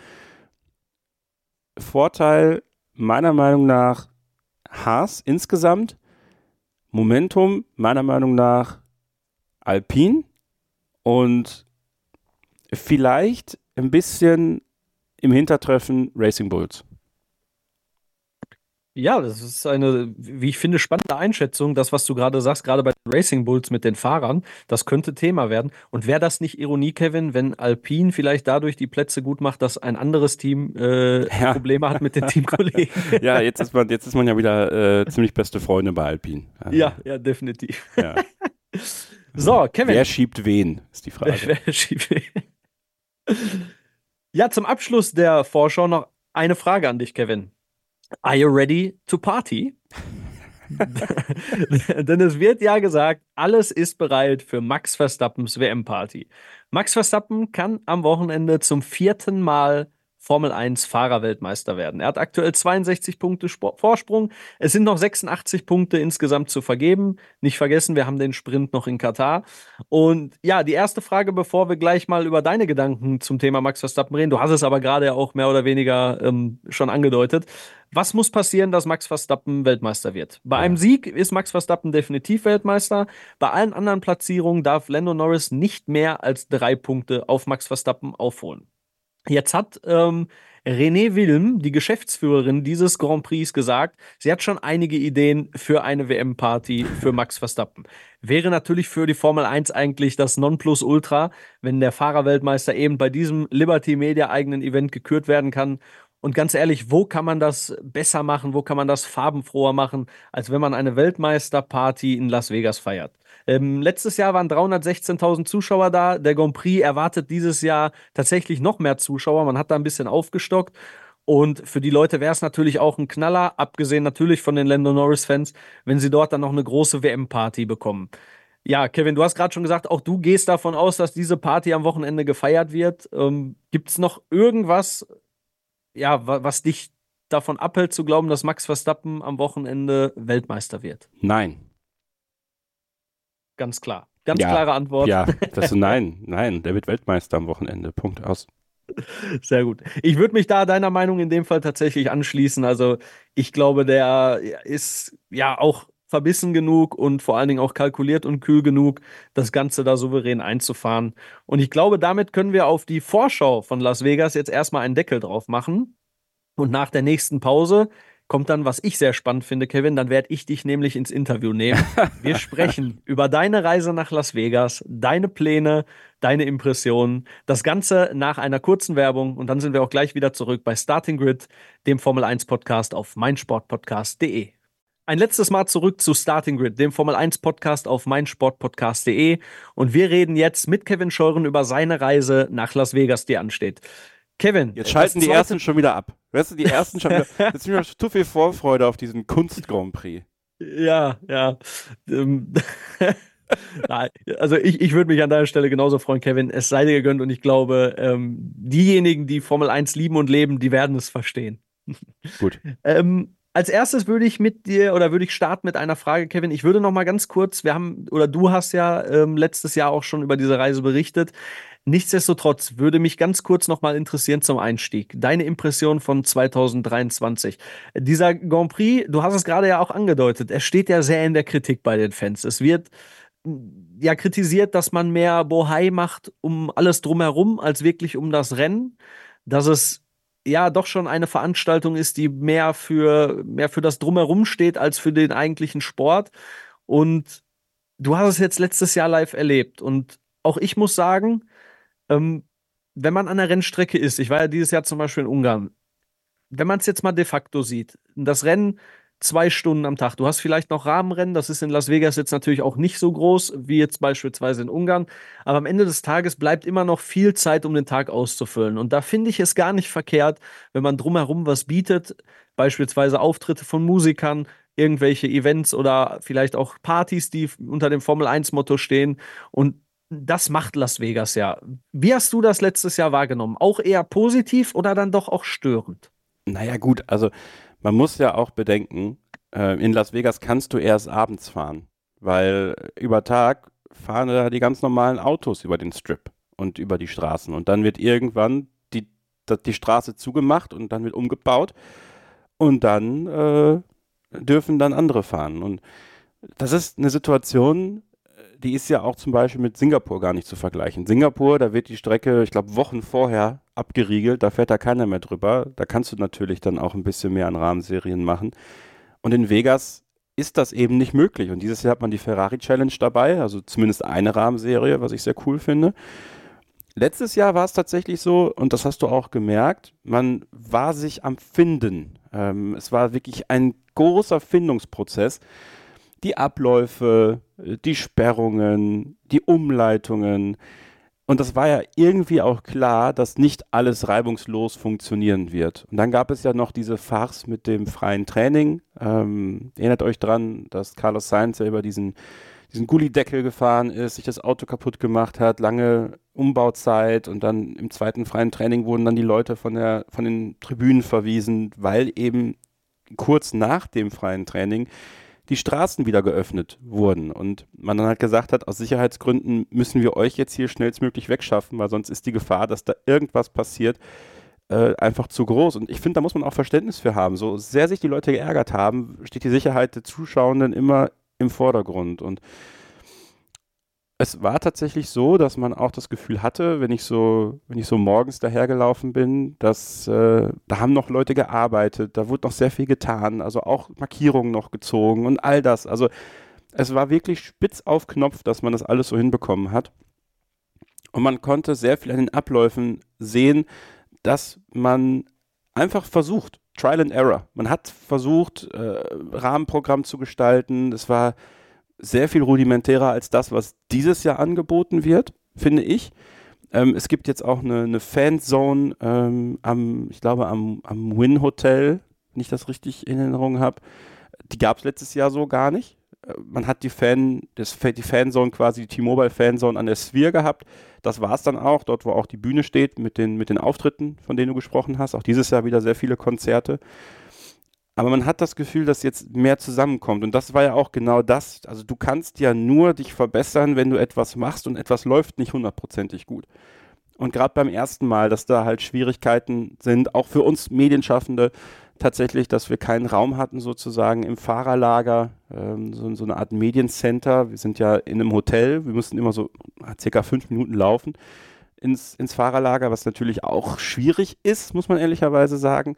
Vorteil meiner Meinung nach Haas insgesamt, Momentum meiner Meinung nach Alpine und vielleicht ein bisschen im Hintertreffen Racing Bulls. Ja, das ist eine, wie ich finde, spannende Einschätzung. Das, was du gerade sagst, gerade bei den Racing Bulls mit den Fahrern, das könnte Thema werden. Und wäre das nicht Ironie, Kevin, wenn Alpine vielleicht dadurch die Plätze gut macht, dass ein anderes Team äh, ja. Probleme hat mit den Teamkollegen? Ja, jetzt ist man, jetzt ist man ja wieder äh, ziemlich beste Freunde bei Alpine. Also, ja, ja, definitiv. Ja. So, Kevin. Wer schiebt wen, ist die Frage. Wer schiebt wen? Ja, zum Abschluss der Vorschau noch eine Frage an dich, Kevin. Are you ready to party? Denn es wird ja gesagt, alles ist bereit für Max Verstappens W M-Party. Max Verstappen kann am Wochenende zum vierten Mal Formel eins Fahrerweltmeister werden. Er hat aktuell zweiundsechzig Punkte Sport- Vorsprung. Es sind noch sechsundachtzig Punkte insgesamt zu vergeben. Nicht vergessen, wir haben den Sprint noch in Katar. Und ja, die erste Frage, bevor wir gleich mal über deine Gedanken zum Thema Max Verstappen reden. Du hast es aber gerade ja auch mehr oder weniger ähm, schon angedeutet. Was muss passieren, dass Max Verstappen Weltmeister wird? Bei einem Sieg ist Max Verstappen definitiv Weltmeister. Bei allen anderen Platzierungen darf Lando Norris nicht mehr als drei Punkte auf Max Verstappen aufholen. Jetzt hat ähm, René Wilm, die Geschäftsführerin dieses Grand Prix, gesagt, sie hat schon einige Ideen für eine W M-Party für Max Verstappen. Wäre natürlich für die Formel eins eigentlich das Nonplusultra, wenn der Fahrerweltmeister eben bei diesem Liberty Media eigenen Event gekürt werden kann. Und ganz ehrlich, wo kann man das besser machen, wo kann man das farbenfroher machen, als wenn man eine Weltmeisterparty in Las Vegas feiert? Ähm, letztes Jahr waren dreihundertsechzehntausend Zuschauer da. Der Grand Prix erwartet dieses Jahr tatsächlich noch mehr Zuschauer. Man hat da ein bisschen aufgestockt. Und für die Leute wäre es natürlich auch ein Knaller, abgesehen natürlich von den Lando Norris-Fans, wenn sie dort dann noch eine große W M-Party bekommen. Ja, Kevin, du hast gerade schon gesagt, auch du gehst davon aus, dass diese Party am Wochenende gefeiert wird. Ähm, gibt es noch irgendwas, ja, was dich davon abhält zu glauben, dass Max Verstappen am Wochenende Weltmeister wird? Nein. Ganz klar. Ganz ja, klare Antwort. Ja, das ist nein, nein, der wird Weltmeister am Wochenende. Punkt aus. Sehr gut. Ich würde mich da deiner Meinung in dem Fall tatsächlich anschließen. Also ich glaube, der ist ja auch verbissen genug und vor allen Dingen auch kalkuliert und kühl genug, das Ganze da souverän einzufahren. Und ich glaube, damit können wir auf die Vorschau von Las Vegas jetzt erstmal einen Deckel drauf machen. Und nach der nächsten Pause kommt dann, was ich sehr spannend finde, Kevin, dann werde ich dich nämlich ins Interview nehmen. Wir sprechen über deine Reise nach Las Vegas, deine Pläne deine Impressionen. Das Ganze nach einer kurzen Werbung und dann sind wir auch gleich wieder zurück bei Starting Grid, dem Formel eins Podcast auf meinsportpodcast punkt de. Ein letztes Mal zurück zu Starting Grid, dem Formel eins Podcast auf meinsportpodcast punkt de, und wir reden jetzt mit Kevin Scheuren über seine Reise nach Las Vegas, die ansteht. Kevin, jetzt schalten die zweite... ersten schon wieder ab. Weißt du, die ersten schon wieder. Jetzt ist mir zu viel Vorfreude auf diesen Kunst-Grand Prix. Ja, ja. Nein, also ich, ich würde mich an deiner Stelle genauso freuen, Kevin. Es sei dir gegönnt und ich glaube, ähm, diejenigen, die Formel eins lieben und leben, die werden es verstehen. Gut. ähm, Als erstes würde ich mit dir oder würde ich starten mit einer Frage, Kevin. Ich würde noch mal ganz kurz, wir haben oder du hast ja ähm, letztes Jahr auch schon über diese Reise berichtet. Nichtsdestotrotz würde mich ganz kurz noch mal interessieren zum Einstieg. Deine Impression von zwanzig dreiundzwanzig. Dieser Grand Prix, du hast es gerade ja auch angedeutet, er steht ja sehr in der Kritik bei den Fans. Es wird ja kritisiert, dass man mehr Bohai macht um alles drumherum als wirklich um das Rennen. Dass es ja doch schon eine Veranstaltung ist, die mehr für, mehr für das Drumherum steht als für den eigentlichen Sport. Und du hast es jetzt letztes Jahr live erlebt. Und auch ich muss sagen, ähm, wenn man an der Rennstrecke ist, ich war ja dieses Jahr zum Beispiel in Ungarn, wenn man es jetzt mal de facto sieht, das Rennen zwei Stunden am Tag, du hast vielleicht noch Rahmenrennen, das ist in Las Vegas jetzt natürlich auch nicht so groß, wie jetzt beispielsweise in Ungarn, aber am Ende des Tages bleibt immer noch viel Zeit, um den Tag auszufüllen. Und da finde ich es gar nicht verkehrt, wenn man drumherum was bietet, beispielsweise Auftritte von Musikern, irgendwelche Events oder vielleicht auch Partys, die unter dem Formel eins Motto stehen. Und das macht Las Vegas ja. Wie hast du das letztes Jahr wahrgenommen? Auch eher positiv oder dann doch auch störend? Naja gut, also man muss ja auch bedenken, äh, in Las Vegas kannst du erst abends fahren, weil über Tag fahren da die ganz normalen Autos über den Strip und über die Straßen und dann wird irgendwann die, die Straße zugemacht und dann wird umgebaut und dann äh, dürfen dann andere fahren und das ist eine Situation, die ist ja auch zum Beispiel mit Singapur gar nicht zu vergleichen. Singapur, da wird die Strecke, ich glaube, Wochen vorher abgeriegelt, da fährt da keiner mehr drüber. Da kannst du natürlich dann auch ein bisschen mehr an Rahmenserien machen. Und in Vegas ist das eben nicht möglich. Und dieses Jahr hat man die Ferrari Challenge dabei, also zumindest eine Rahmenserie, was ich sehr cool finde. Letztes Jahr war es tatsächlich so, und das hast du auch gemerkt, man war sich am Finden. Ähm, es war wirklich ein großer Findungsprozess. Die Abläufe, die Sperrungen, die Umleitungen. Und das war ja irgendwie auch klar, dass nicht alles reibungslos funktionieren wird. Und dann gab es ja noch diese Farce mit dem freien Training. Ähm, erinnert euch dran, dass Carlos Sainz ja über diesen, diesen Gullideckel gefahren ist, sich das Auto kaputt gemacht hat, lange Umbauzeit und dann im zweiten freien Training wurden dann die Leute von, der, von den Tribünen verwiesen, weil eben kurz nach dem freien Training die Straßen wieder geöffnet wurden und man dann halt gesagt hat, aus Sicherheitsgründen müssen wir euch jetzt hier schnellstmöglich wegschaffen, weil sonst ist die Gefahr, dass da irgendwas passiert, äh, einfach zu groß. Und ich finde, da muss man auch Verständnis für haben. So sehr sich die Leute geärgert haben, steht die Sicherheit der Zuschauenden immer im Vordergrund. Und es war tatsächlich so, dass man auch das Gefühl hatte, wenn ich so, wenn ich so morgens dahergelaufen bin, dass äh, da haben noch Leute gearbeitet, da wurde noch sehr viel getan, also auch Markierungen noch gezogen und all das. Also es war wirklich spitz auf Knopf, dass man das alles so hinbekommen hat. Und man konnte sehr viel an den Abläufen sehen, dass man einfach versucht, Trial and Error. Man hat versucht, äh, Rahmenprogramm zu gestalten. Es war sehr viel rudimentärer als das, was dieses Jahr angeboten wird, finde ich. Ähm, es gibt jetzt auch eine, eine Fanzone ähm, am, ich glaube, am, am Wynn Hotel, wenn ich das richtig in Erinnerung habe. Die gab es letztes Jahr so gar nicht. Äh, man hat die Fan, das, die Fanzone quasi, die T-Mobile Fanzone an der Sphere gehabt. Das war es dann auch, dort wo auch die Bühne steht mit den, mit den Auftritten, von denen du gesprochen hast. Auch dieses Jahr wieder sehr viele Konzerte. Aber man hat das Gefühl, dass jetzt mehr zusammenkommt. Und das war ja auch genau das. Also du kannst ja nur dich verbessern, wenn du etwas machst und etwas läuft nicht hundertprozentig gut. Und gerade beim ersten Mal, dass da halt Schwierigkeiten sind, auch für uns Medienschaffende tatsächlich, dass wir keinen Raum hatten sozusagen im Fahrerlager, ähm, so, so eine Art Mediencenter. Wir sind ja in einem Hotel, wir mussten immer so circa fünf Minuten laufen ins, ins Fahrerlager, was natürlich auch schwierig ist, muss man ehrlicherweise sagen.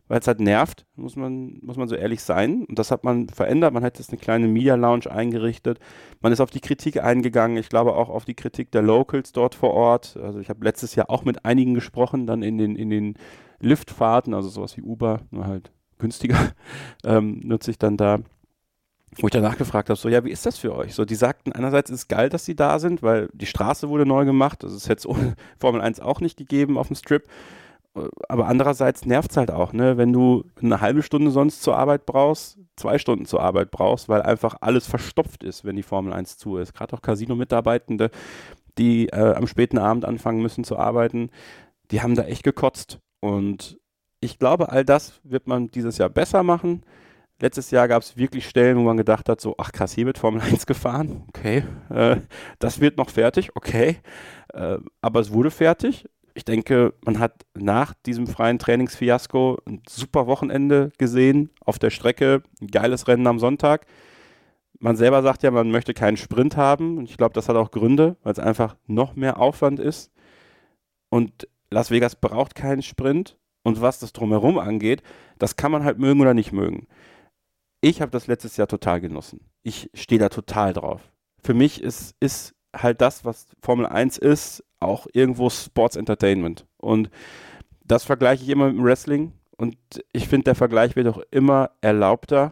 weil es halt nervt, muss man, muss man so ehrlich sein. Und das hat man verändert. Man hat jetzt eine kleine Media Lounge eingerichtet. Man ist auf die Kritik eingegangen. Ich glaube auch auf die Kritik der Locals dort vor Ort. Also ich habe letztes Jahr auch mit einigen gesprochen, dann in den, in den Liftfahrten, also sowas wie Uber, nur halt günstiger, ähm, nutze ich dann da. Wo ich danach gefragt habe, so, ja, wie ist das für euch? So, die sagten, einerseits ist es geil, dass sie da sind, weil die Straße wurde neu gemacht, das ist jetzt ohne Formel eins auch nicht gegeben auf dem Strip, aber andererseits nervt es halt auch, ne, wenn du eine halbe Stunde sonst zur Arbeit brauchst, zwei Stunden zur Arbeit brauchst, weil einfach alles verstopft ist, wenn die Formel eins zu ist. Gerade auch Casino-Mitarbeitende, die äh, am späten Abend anfangen müssen zu arbeiten, die haben da echt gekotzt. Und ich glaube, all das wird man dieses Jahr besser machen. Letztes Jahr gab es wirklich Stellen, wo man gedacht hat, so, ach krass, hier wird Formel eins gefahren, okay, äh, das wird noch fertig, okay, äh, aber es wurde fertig. Ich denke, man hat nach diesem freien Trainingsfiasko ein super Wochenende gesehen auf der Strecke, ein geiles Rennen am Sonntag. Man selber sagt ja, man möchte keinen Sprint haben und ich glaube, das hat auch Gründe, weil es einfach noch mehr Aufwand ist und Las Vegas braucht keinen Sprint und was das Drumherum angeht, das kann man halt mögen oder nicht mögen. Ich habe das letztes Jahr total genossen. Ich stehe da total drauf. Für mich ist, ist halt das, was Formel eins ist, auch irgendwo Sports Entertainment. Und das vergleiche ich immer mit dem Wrestling. Und ich finde, der Vergleich wird auch immer erlaubter.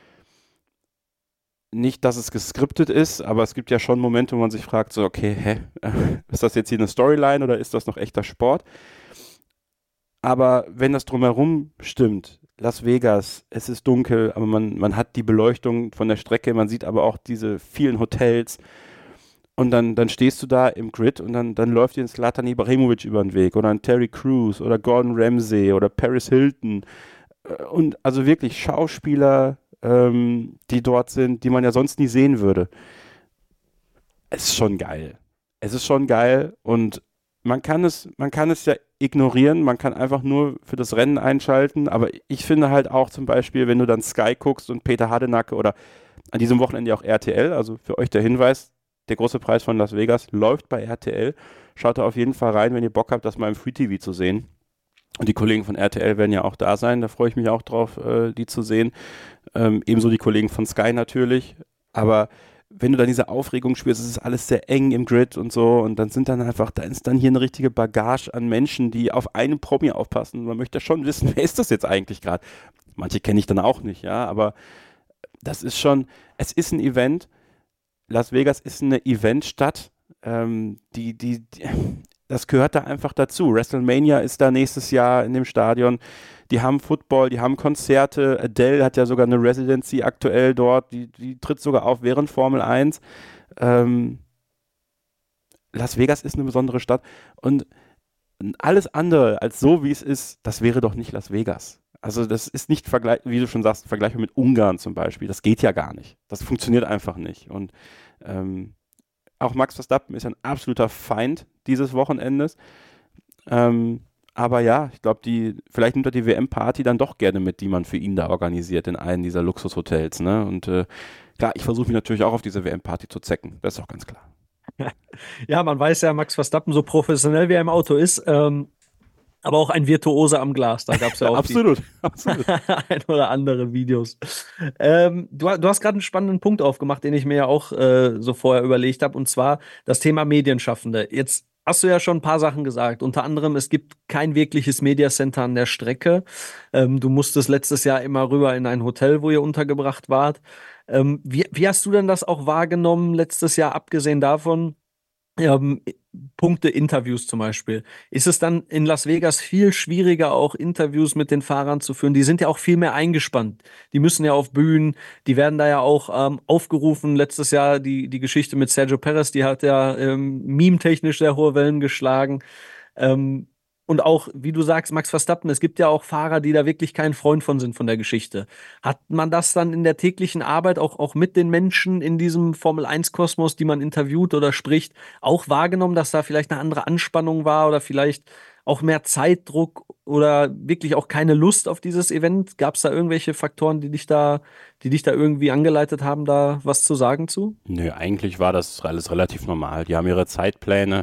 Nicht, dass es geskriptet ist, aber es gibt ja schon Momente, wo man sich fragt, so, okay, hä, ist das jetzt hier eine Storyline oder ist das noch echter Sport? Aber wenn das drumherum stimmt, Las Vegas, es ist dunkel, aber man, man hat die Beleuchtung von der Strecke, man sieht aber auch diese vielen Hotels und dann, dann stehst du da im Grid und dann, dann läuft dir ein Zlatan Ibrahimovic über den Weg oder ein Terry Crews oder Gordon Ramsay oder Paris Hilton und also wirklich Schauspieler, ähm, die dort sind, die man ja sonst nie sehen würde. Es ist schon geil. Es ist schon geil und man kann es, man kann es ja ignorieren, man kann einfach nur für das Rennen einschalten, aber ich finde halt auch zum Beispiel, wenn du dann Sky guckst und Peter Hardenacke oder an diesem Wochenende auch R T L, also für euch der Hinweis, der große Preis von Las Vegas läuft bei R T L, schaut da auf jeden Fall rein, wenn ihr Bock habt, das mal im Free T V zu sehen. Und die Kollegen von R T L werden ja auch da sein, da freue ich mich auch drauf, äh, die zu sehen. Ähm, ebenso die Kollegen von Sky natürlich, aber wenn du dann diese Aufregung spürst, es ist alles sehr eng im Grid und so und dann sind dann einfach, da ist dann hier eine richtige Bagage an Menschen, die auf einen Promi aufpassen. Man möchte schon wissen, wer ist das jetzt eigentlich gerade? Manche kenne ich dann auch nicht, ja, aber das ist schon, es ist ein Event. Las Vegas ist eine Eventstadt, ähm, die, die, die, das gehört da einfach dazu. WrestleMania ist da nächstes Jahr in dem Stadion. Die haben Football, die haben Konzerte. Adele hat ja sogar eine Residency aktuell dort. Die, die tritt sogar auf während Formel eins. Ähm, Las Vegas ist eine besondere Stadt. Und alles andere als so, wie es ist, das wäre doch nicht Las Vegas. Also das ist nicht, vergleich, wie du schon sagst, vergleichbar mit Ungarn zum Beispiel. Das geht ja gar nicht. Das funktioniert einfach nicht. Und ähm, auch Max Verstappen ist ein absoluter Feind dieses Wochenendes. Ähm, aber ja, ich glaube, die vielleicht nimmt er die W M-Party dann doch gerne mit, die man für ihn da organisiert in einem dieser Luxushotels. Ne? Und äh, klar, ich versuche mich natürlich auch auf diese W M-Party zu zecken. Das ist auch ganz klar. Ja, man weiß ja, Max Verstappen, so professionell wie er im Auto ist, ähm, aber auch ein Virtuose am Glas. Da gab es ja auch absolut, absolut. ein oder andere Videos. Ähm, du, du hast gerade einen spannenden Punkt aufgemacht, den ich mir ja auch äh, so vorher überlegt habe, und zwar das Thema Medienschaffende. Jetzt hast du ja schon ein paar Sachen gesagt. Unter anderem, es gibt kein wirkliches Mediacenter an der Strecke. Ähm, du musstest letztes Jahr immer rüber in ein Hotel, wo ihr untergebracht wart. Ähm, wie, wie hast du denn das auch wahrgenommen letztes Jahr, abgesehen davon? Ähm, Punkte Interviews zum Beispiel. Ist es dann in Las Vegas viel schwieriger, auch Interviews mit den Fahrern zu führen? Die sind ja auch viel mehr eingespannt. Die müssen ja auf Bühnen, die werden da ja auch ähm, aufgerufen. Letztes Jahr die, die Geschichte mit Sergio Perez, die hat ja ähm, meme-technisch sehr hohe Wellen geschlagen. Ähm, Und auch, wie du sagst, Max Verstappen, es gibt ja auch Fahrer, die da wirklich kein Freund von sind von der Geschichte. Hat man das dann in der täglichen Arbeit auch, auch mit den Menschen in diesem Formel eins Kosmos, die man interviewt oder spricht, auch wahrgenommen, dass da vielleicht eine andere Anspannung war oder vielleicht auch mehr Zeitdruck oder wirklich auch keine Lust auf dieses Event? Gab es da irgendwelche Faktoren, die dich da, die dich da irgendwie angeleitet haben, da was zu sagen zu? Nö, eigentlich war das alles relativ normal. Die haben ihre Zeitpläne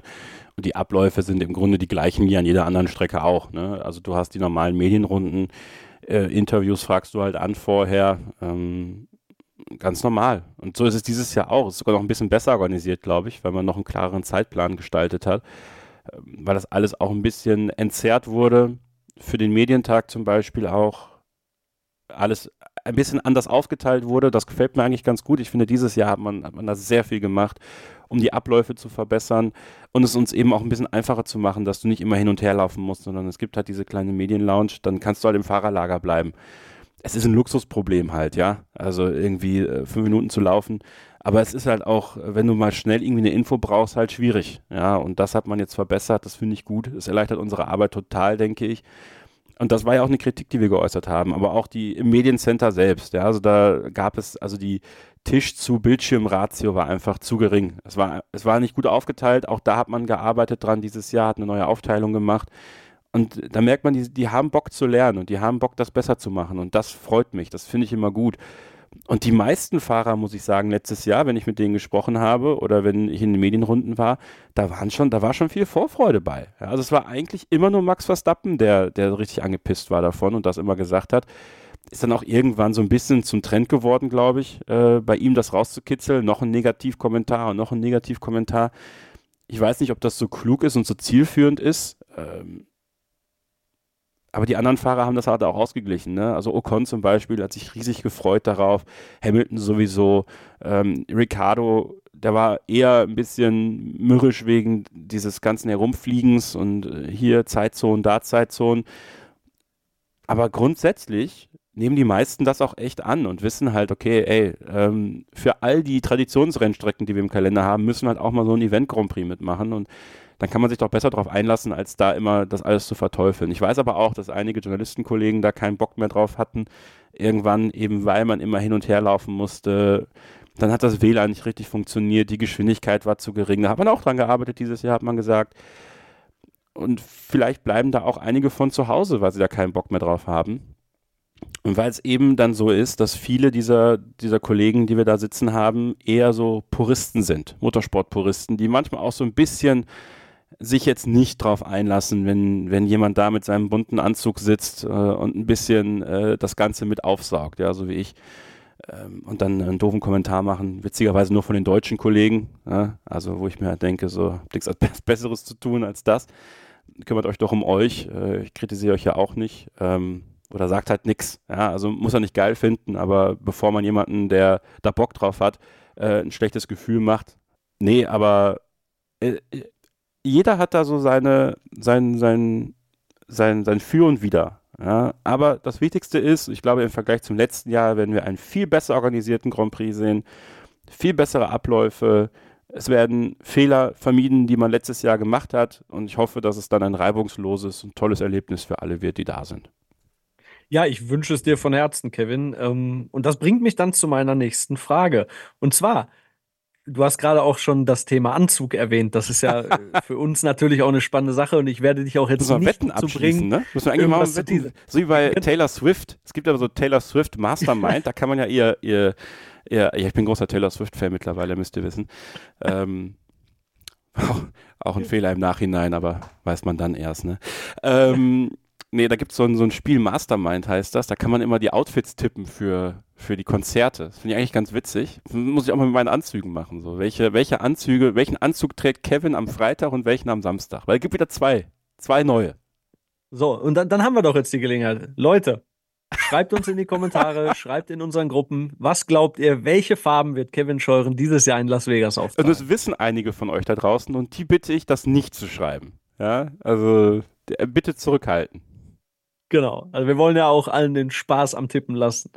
Und die Abläufe sind im Grunde die gleichen wie an jeder anderen Strecke auch. Ne? Also du hast die normalen Medienrunden, äh, Interviews fragst du halt an vorher, ähm, ganz normal. Und so ist es dieses Jahr auch. Es ist sogar noch ein bisschen besser organisiert, glaube ich, weil man noch einen klareren Zeitplan gestaltet hat, ähm, weil das alles auch ein bisschen entzerrt wurde. Für den Medientag zum Beispiel auch alles ein bisschen anders aufgeteilt wurde. Das gefällt mir eigentlich ganz gut. Ich finde, dieses Jahr hat man, hat man da sehr viel gemacht, um die Abläufe zu verbessern und es uns eben auch ein bisschen einfacher zu machen, dass du nicht immer hin und her laufen musst, sondern es gibt halt diese kleine Medienlounge, dann kannst du halt im Fahrerlager bleiben. Es ist ein Luxusproblem halt, ja, also irgendwie äh, fünf Minuten zu laufen, aber es ist halt auch, wenn du mal schnell irgendwie eine Info brauchst, halt schwierig, ja, und das hat man jetzt verbessert, das finde ich gut, es erleichtert unsere Arbeit total, denke ich. Und das war ja auch eine Kritik, die wir geäußert haben, aber auch die im Mediencenter selbst, ja, also da gab es, also die Tisch-zu-Bildschirm-Ratio war einfach zu gering. Es war, es war nicht gut aufgeteilt, auch da hat man gearbeitet dran dieses Jahr, hat eine neue Aufteilung gemacht und da merkt man, die, die haben Bock zu lernen und die haben Bock, das besser zu machen und das freut mich, das finde ich immer gut. Und die meisten Fahrer, muss ich sagen, letztes Jahr, wenn ich mit denen gesprochen habe oder wenn ich in den Medienrunden war, da waren schon, da war schon viel Vorfreude bei. Ja, also es war eigentlich immer nur Max Verstappen, der, der richtig angepisst war davon und das immer gesagt hat. Ist dann auch irgendwann so ein bisschen zum Trend geworden, glaube ich, äh, bei ihm das rauszukitzeln. Noch ein Negativkommentar und noch ein Negativkommentar. Ich weiß nicht, ob das so klug ist und so zielführend ist. Ähm, Aber die anderen Fahrer haben das halt auch ausgeglichen. Ne? Also Ocon zum Beispiel hat sich riesig gefreut darauf. Hamilton sowieso. Ähm, Ricciardo, der war eher ein bisschen mürrisch wegen dieses ganzen Herumfliegens und äh, hier Zeitzonen, da Zeitzonen. Aber grundsätzlich nehmen die meisten das auch echt an und wissen halt, okay, ey, ähm, für all die Traditionsrennstrecken, die wir im Kalender haben, müssen wir halt auch mal so ein Event Grand Prix mitmachen und dann kann man sich doch besser darauf einlassen, als da immer das alles zu verteufeln. Ich weiß aber auch, dass einige Journalistenkollegen da keinen Bock mehr drauf hatten. Irgendwann eben, weil man immer hin und her laufen musste. Dann hat das W L A N nicht richtig funktioniert, die Geschwindigkeit war zu gering. Da hat man auch dran gearbeitet dieses Jahr, hat man gesagt. Und vielleicht bleiben da auch einige von zu Hause, weil sie da keinen Bock mehr drauf haben. Und weil es eben dann so ist, dass viele dieser, dieser Kollegen, die wir da sitzen haben, eher so Puristen sind, Motorsportpuristen, die manchmal auch so ein bisschen sich jetzt nicht drauf einlassen, wenn, wenn jemand da mit seinem bunten Anzug sitzt äh, und ein bisschen äh, das Ganze mit aufsaugt, ja, so wie ich. Ähm, und dann einen doofen Kommentar machen, witzigerweise nur von den deutschen Kollegen, ja, also wo ich mir halt denke, so, habt nichts Besseres zu tun als das. Kümmert euch doch um euch, äh, ich kritisiere euch ja auch nicht. Ähm, oder sagt halt nichts, ja, also muss er nicht geil finden, aber bevor man jemanden, der da Bock drauf hat, äh, ein schlechtes Gefühl macht, nee, aber äh, jeder hat da so seine, sein, sein, sein, sein Für und Wider. Ja. Aber das Wichtigste ist, ich glaube, im Vergleich zum letzten Jahr werden wir einen viel besser organisierten Grand Prix sehen, viel bessere Abläufe. Es werden Fehler vermieden, die man letztes Jahr gemacht hat. Und ich hoffe, dass es dann ein reibungsloses und tolles Erlebnis für alle wird, die da sind. Ja, ich wünsche es dir von Herzen, Kevin. Ähm, und das bringt mich dann zu meiner nächsten Frage. Und zwar, du hast gerade auch schon das Thema Anzug erwähnt. Das ist ja für uns natürlich auch eine spannende Sache und ich werde dich auch jetzt Müssen wir nicht Wetten dazu abschließen, bringen. ne? Müssen wir eigentlich mal irgendwas zu wetten, diesen- so wie bei Taylor Swift. Es gibt aber so Taylor Swift Mastermind, da kann man ja ihr, ihr, ihr ja, ich bin großer Taylor Swift-Fan mittlerweile, müsst ihr wissen. Ähm, auch, auch ein Fehler im Nachhinein, aber weiß man dann erst, ne? Ähm, nee, da gibt so es so ein Spiel, Mastermind heißt das, da kann man immer die Outfits tippen für, für die Konzerte. Das finde ich eigentlich ganz witzig. Das muss ich auch mal mit meinen Anzügen machen. So. Welche, welche Anzüge, welchen Anzug trägt Kevin am Freitag und welchen am Samstag? Weil es gibt wieder zwei, zwei neue. So, und dann, dann haben wir doch jetzt die Gelegenheit. Leute, schreibt uns in die Kommentare, schreibt in unseren Gruppen, was glaubt ihr, welche Farben wird Kevin Scheuren dieses Jahr in Las Vegas Und auftragen? das wissen einige von euch da draußen und die bitte ich, das nicht zu schreiben. Ja, also der- bitte zurückhalten. Genau, also wir wollen ja auch allen den Spaß am Tippen lassen.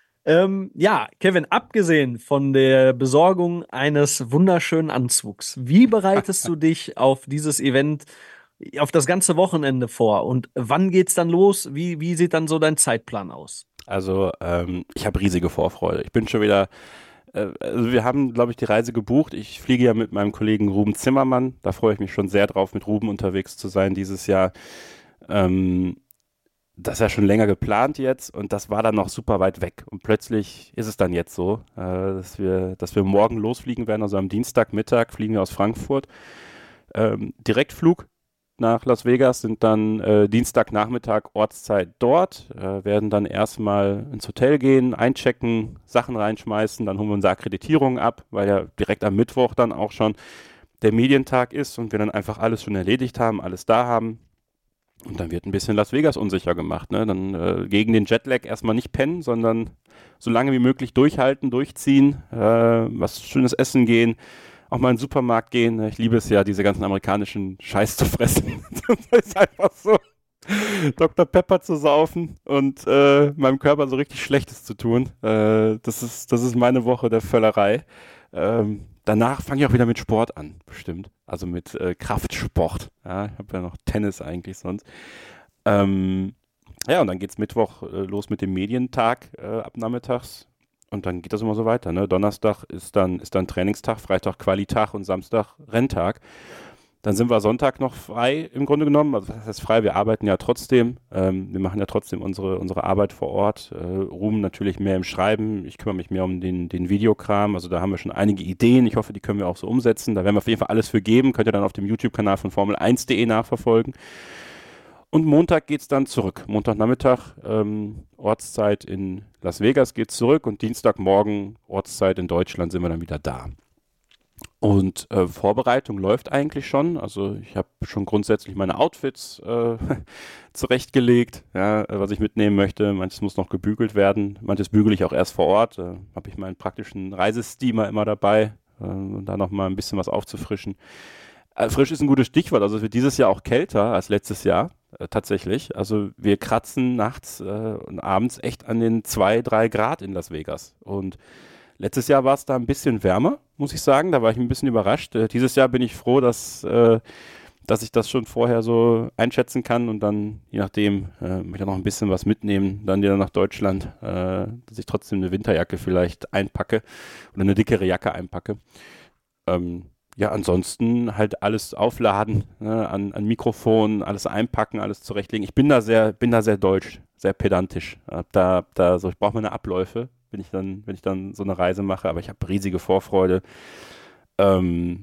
Ähm, ja, Kevin, abgesehen von der Besorgung eines wunderschönen Anzugs, wie bereitest du dich auf dieses Event, auf das ganze Wochenende vor? Und wann geht's dann los? Wie, wie sieht dann so dein Zeitplan aus? Also ähm, ich habe riesige Vorfreude. Ich bin schon wieder, äh, also wir haben, glaube ich, die Reise gebucht. Ich fliege ja mit meinem Kollegen Ruben Zimmermann. Da freue ich mich schon sehr drauf, mit Ruben unterwegs zu sein dieses Jahr. Ähm, das ist ja schon länger geplant jetzt und das war dann noch super weit weg. Und plötzlich ist es dann jetzt so, äh, dass wir, dass wir morgen losfliegen werden. Also am Dienstagmittag fliegen wir aus Frankfurt, ähm, Direktflug nach Las Vegas, sind dann äh, Dienstagnachmittag Ortszeit dort, äh, werden dann erstmal ins Hotel gehen, einchecken, Sachen reinschmeißen, dann holen wir unsere Akkreditierung ab, weil ja direkt am Mittwoch dann auch schon der Medientag ist und wir dann einfach alles schon erledigt haben, alles da haben. Und dann wird ein bisschen Las Vegas unsicher gemacht. Ne? Dann äh, gegen den Jetlag erstmal nicht pennen, sondern so lange wie möglich durchhalten, durchziehen, äh, was schönes essen gehen, auch mal in den Supermarkt gehen. Ich liebe es ja, diese ganzen amerikanischen Scheiß zu fressen. Das ist einfach so, Doktor Pepper zu saufen und äh, meinem Körper so richtig Schlechtes zu tun. Äh, das ist, das ist meine Woche der Völlerei. Ähm, danach fange ich auch wieder mit Sport an, bestimmt. Also mit äh, Kraftsport. Ja, ich habe ja noch Tennis eigentlich sonst. Ähm, ja, und dann geht es Mittwoch äh, los mit dem Medientag äh, ab nachmittags. Und dann geht das immer so weiter. Ne? Donnerstag ist dann, ist dann Trainingstag, Freitag Qualitag und Samstag Renntag. Dann sind wir Sonntag noch frei im Grunde genommen. Also was heißt frei? Wir arbeiten ja trotzdem. Ähm, wir machen ja trotzdem unsere, unsere Arbeit vor Ort. Äh, Ruhm natürlich mehr im Schreiben. Ich kümmere mich mehr um den, den Videokram. Also da haben wir schon einige Ideen. Ich hoffe, die können wir auch so umsetzen. Da werden wir auf jeden Fall alles für geben. Könnt ihr dann auf dem YouTube-Kanal von Formel eins punkt de nachverfolgen. Und Montag geht es dann zurück. Montagnachmittag, ähm, Ortszeit in Las Vegas geht zurück und Dienstagmorgen, Ortszeit in Deutschland, sind wir dann wieder da. Und äh, Vorbereitung läuft eigentlich schon. Also ich habe schon grundsätzlich meine Outfits äh, zurechtgelegt, ja, was ich mitnehmen möchte. Manches muss noch gebügelt werden. Manches bügele ich auch erst vor Ort. Äh, habe ich meinen praktischen Reisesteamer immer dabei, äh, um da nochmal ein bisschen was aufzufrischen. Äh, frisch ist ein gutes Stichwort. Also es wird dieses Jahr auch kälter als letztes Jahr. Äh, tatsächlich. Also wir kratzen nachts äh, und abends echt an den zwei, drei Grad in Las Vegas. Und letztes Jahr war es da ein bisschen wärmer, muss ich sagen. Da war ich ein bisschen überrascht. Äh, dieses Jahr bin ich froh, dass, äh, dass ich das schon vorher so einschätzen kann und dann, je nachdem, äh, möchte ich noch ein bisschen was mitnehmen, dann wieder nach Deutschland, äh, dass ich trotzdem eine Winterjacke vielleicht einpacke oder eine dickere Jacke einpacke. Ähm, Ja, ansonsten halt alles aufladen, ne, an, an Mikrofon, alles einpacken, alles zurechtlegen. Ich bin da sehr, bin da sehr deutsch, sehr pedantisch. Hab da, da so, ich brauche meine Abläufe, wenn ich dann, wenn ich dann so eine Reise mache, aber ich habe riesige Vorfreude. Ähm,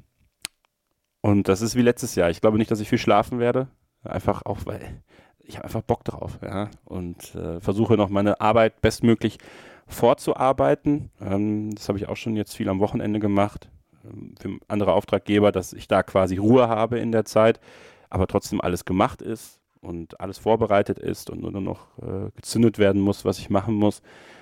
und das ist wie letztes Jahr. Ich glaube nicht, dass ich viel schlafen werde. Einfach auch, weil ich habe einfach Bock drauf, ja. Und äh, versuche noch meine Arbeit bestmöglich vorzuarbeiten. Ähm, das habe ich auch schon jetzt viel am Wochenende gemacht. Für andere Auftraggeber, dass ich da quasi Ruhe habe in der Zeit, aber trotzdem alles gemacht ist und alles vorbereitet ist und nur noch äh, gezündet werden muss, was ich machen muss.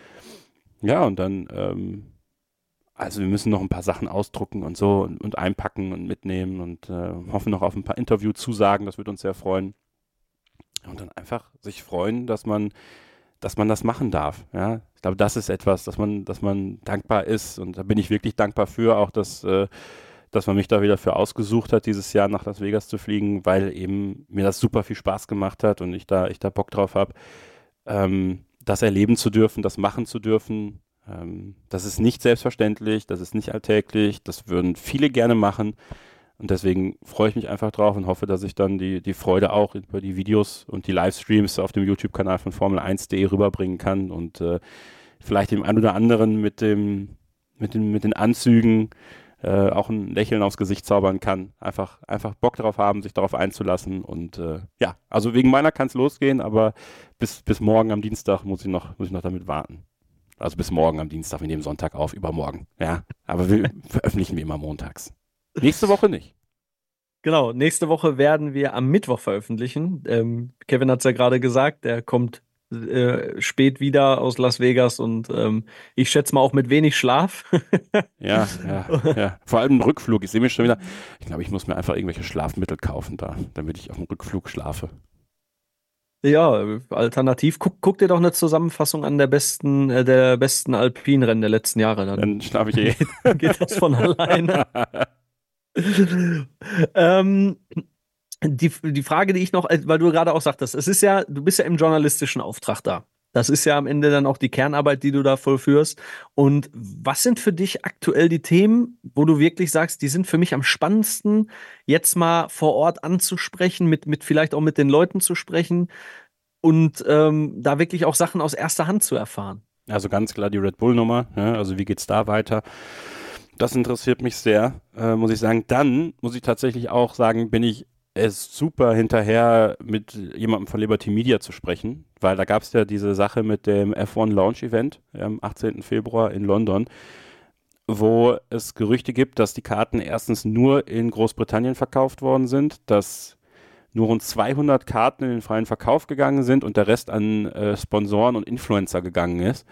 Ja, und dann, ähm, also wir müssen noch ein paar Sachen ausdrucken und so und, und einpacken und mitnehmen und äh, hoffen noch auf ein paar Interviewzusagen, das wird uns sehr freuen. Und dann einfach sich freuen, dass man dass man das machen darf. Ja? Ich glaube, das ist etwas, dass man, dass man dankbar ist und da bin ich wirklich dankbar für, auch dass, äh, dass man mich da wieder für ausgesucht hat, dieses Jahr nach Las Vegas zu fliegen, weil eben mir das super viel Spaß gemacht hat und ich da, ich da Bock drauf habe, ähm, das erleben zu dürfen, das machen zu dürfen. Ähm, das ist nicht selbstverständlich, das ist nicht alltäglich, das würden viele gerne machen. Und deswegen freue ich mich einfach drauf und hoffe, dass ich dann die, die Freude auch über die Videos und die Livestreams auf dem YouTube-Kanal von Formel eins punkt de rüberbringen kann und äh, vielleicht dem einen oder anderen mit, dem, mit, den, mit den Anzügen äh, auch ein Lächeln aufs Gesicht zaubern kann. Einfach, einfach Bock drauf haben, sich darauf einzulassen. Und äh, ja, also wegen meiner kann es losgehen, aber bis, bis morgen am Dienstag muss ich, noch, muss ich noch damit warten. Also bis morgen am Dienstag, wir nehmen Sonntag auf, übermorgen. Ja, aber wir veröffentlichen wir immer montags. Nächste Woche nicht. Genau, nächste Woche werden wir am Mittwoch veröffentlichen. Ähm, Kevin hat es ja gerade gesagt, der kommt äh, spät wieder aus Las Vegas und ähm, ich schätze mal auch mit wenig Schlaf. ja, ja, ja. Vor allem im Rückflug. Ich sehe mich schon wieder, ich glaube, ich muss mir einfach irgendwelche Schlafmittel kaufen da, damit ich auf dem Rückflug schlafe. Ja, alternativ, guck, guck dir doch eine Zusammenfassung an der besten, äh, der besten Alpinrennen der letzten Jahre. Dann, Dann schlafe ich eh. Dann geht das von alleine. ähm, die, die Frage, die ich noch, weil du gerade auch sagtest, es ist ja, du bist ja im journalistischen Auftrag da. Das ist ja am Ende dann auch die Kernarbeit, die du da vollführst. Und was sind für dich aktuell die Themen, wo du wirklich sagst, die sind für mich am spannendsten, jetzt mal vor Ort anzusprechen, mit, mit vielleicht auch mit den Leuten zu sprechen und ähm, da wirklich auch Sachen aus erster Hand zu erfahren? Also ganz klar die Red Bull-Nummer, ja, also wie geht's da weiter? Das interessiert mich sehr, äh, muss ich sagen. Dann muss ich tatsächlich auch sagen, bin ich es super hinterher, mit jemandem von Liberty Media zu sprechen, weil da gab es ja diese Sache mit dem F eins Launch Event am achtzehnten Februar in London, wo es Gerüchte gibt, dass die Karten erstens nur in Großbritannien verkauft worden sind, dass nur rund zweihundert Karten in den freien Verkauf gegangen sind und der Rest an äh, Sponsoren und Influencer gegangen ist.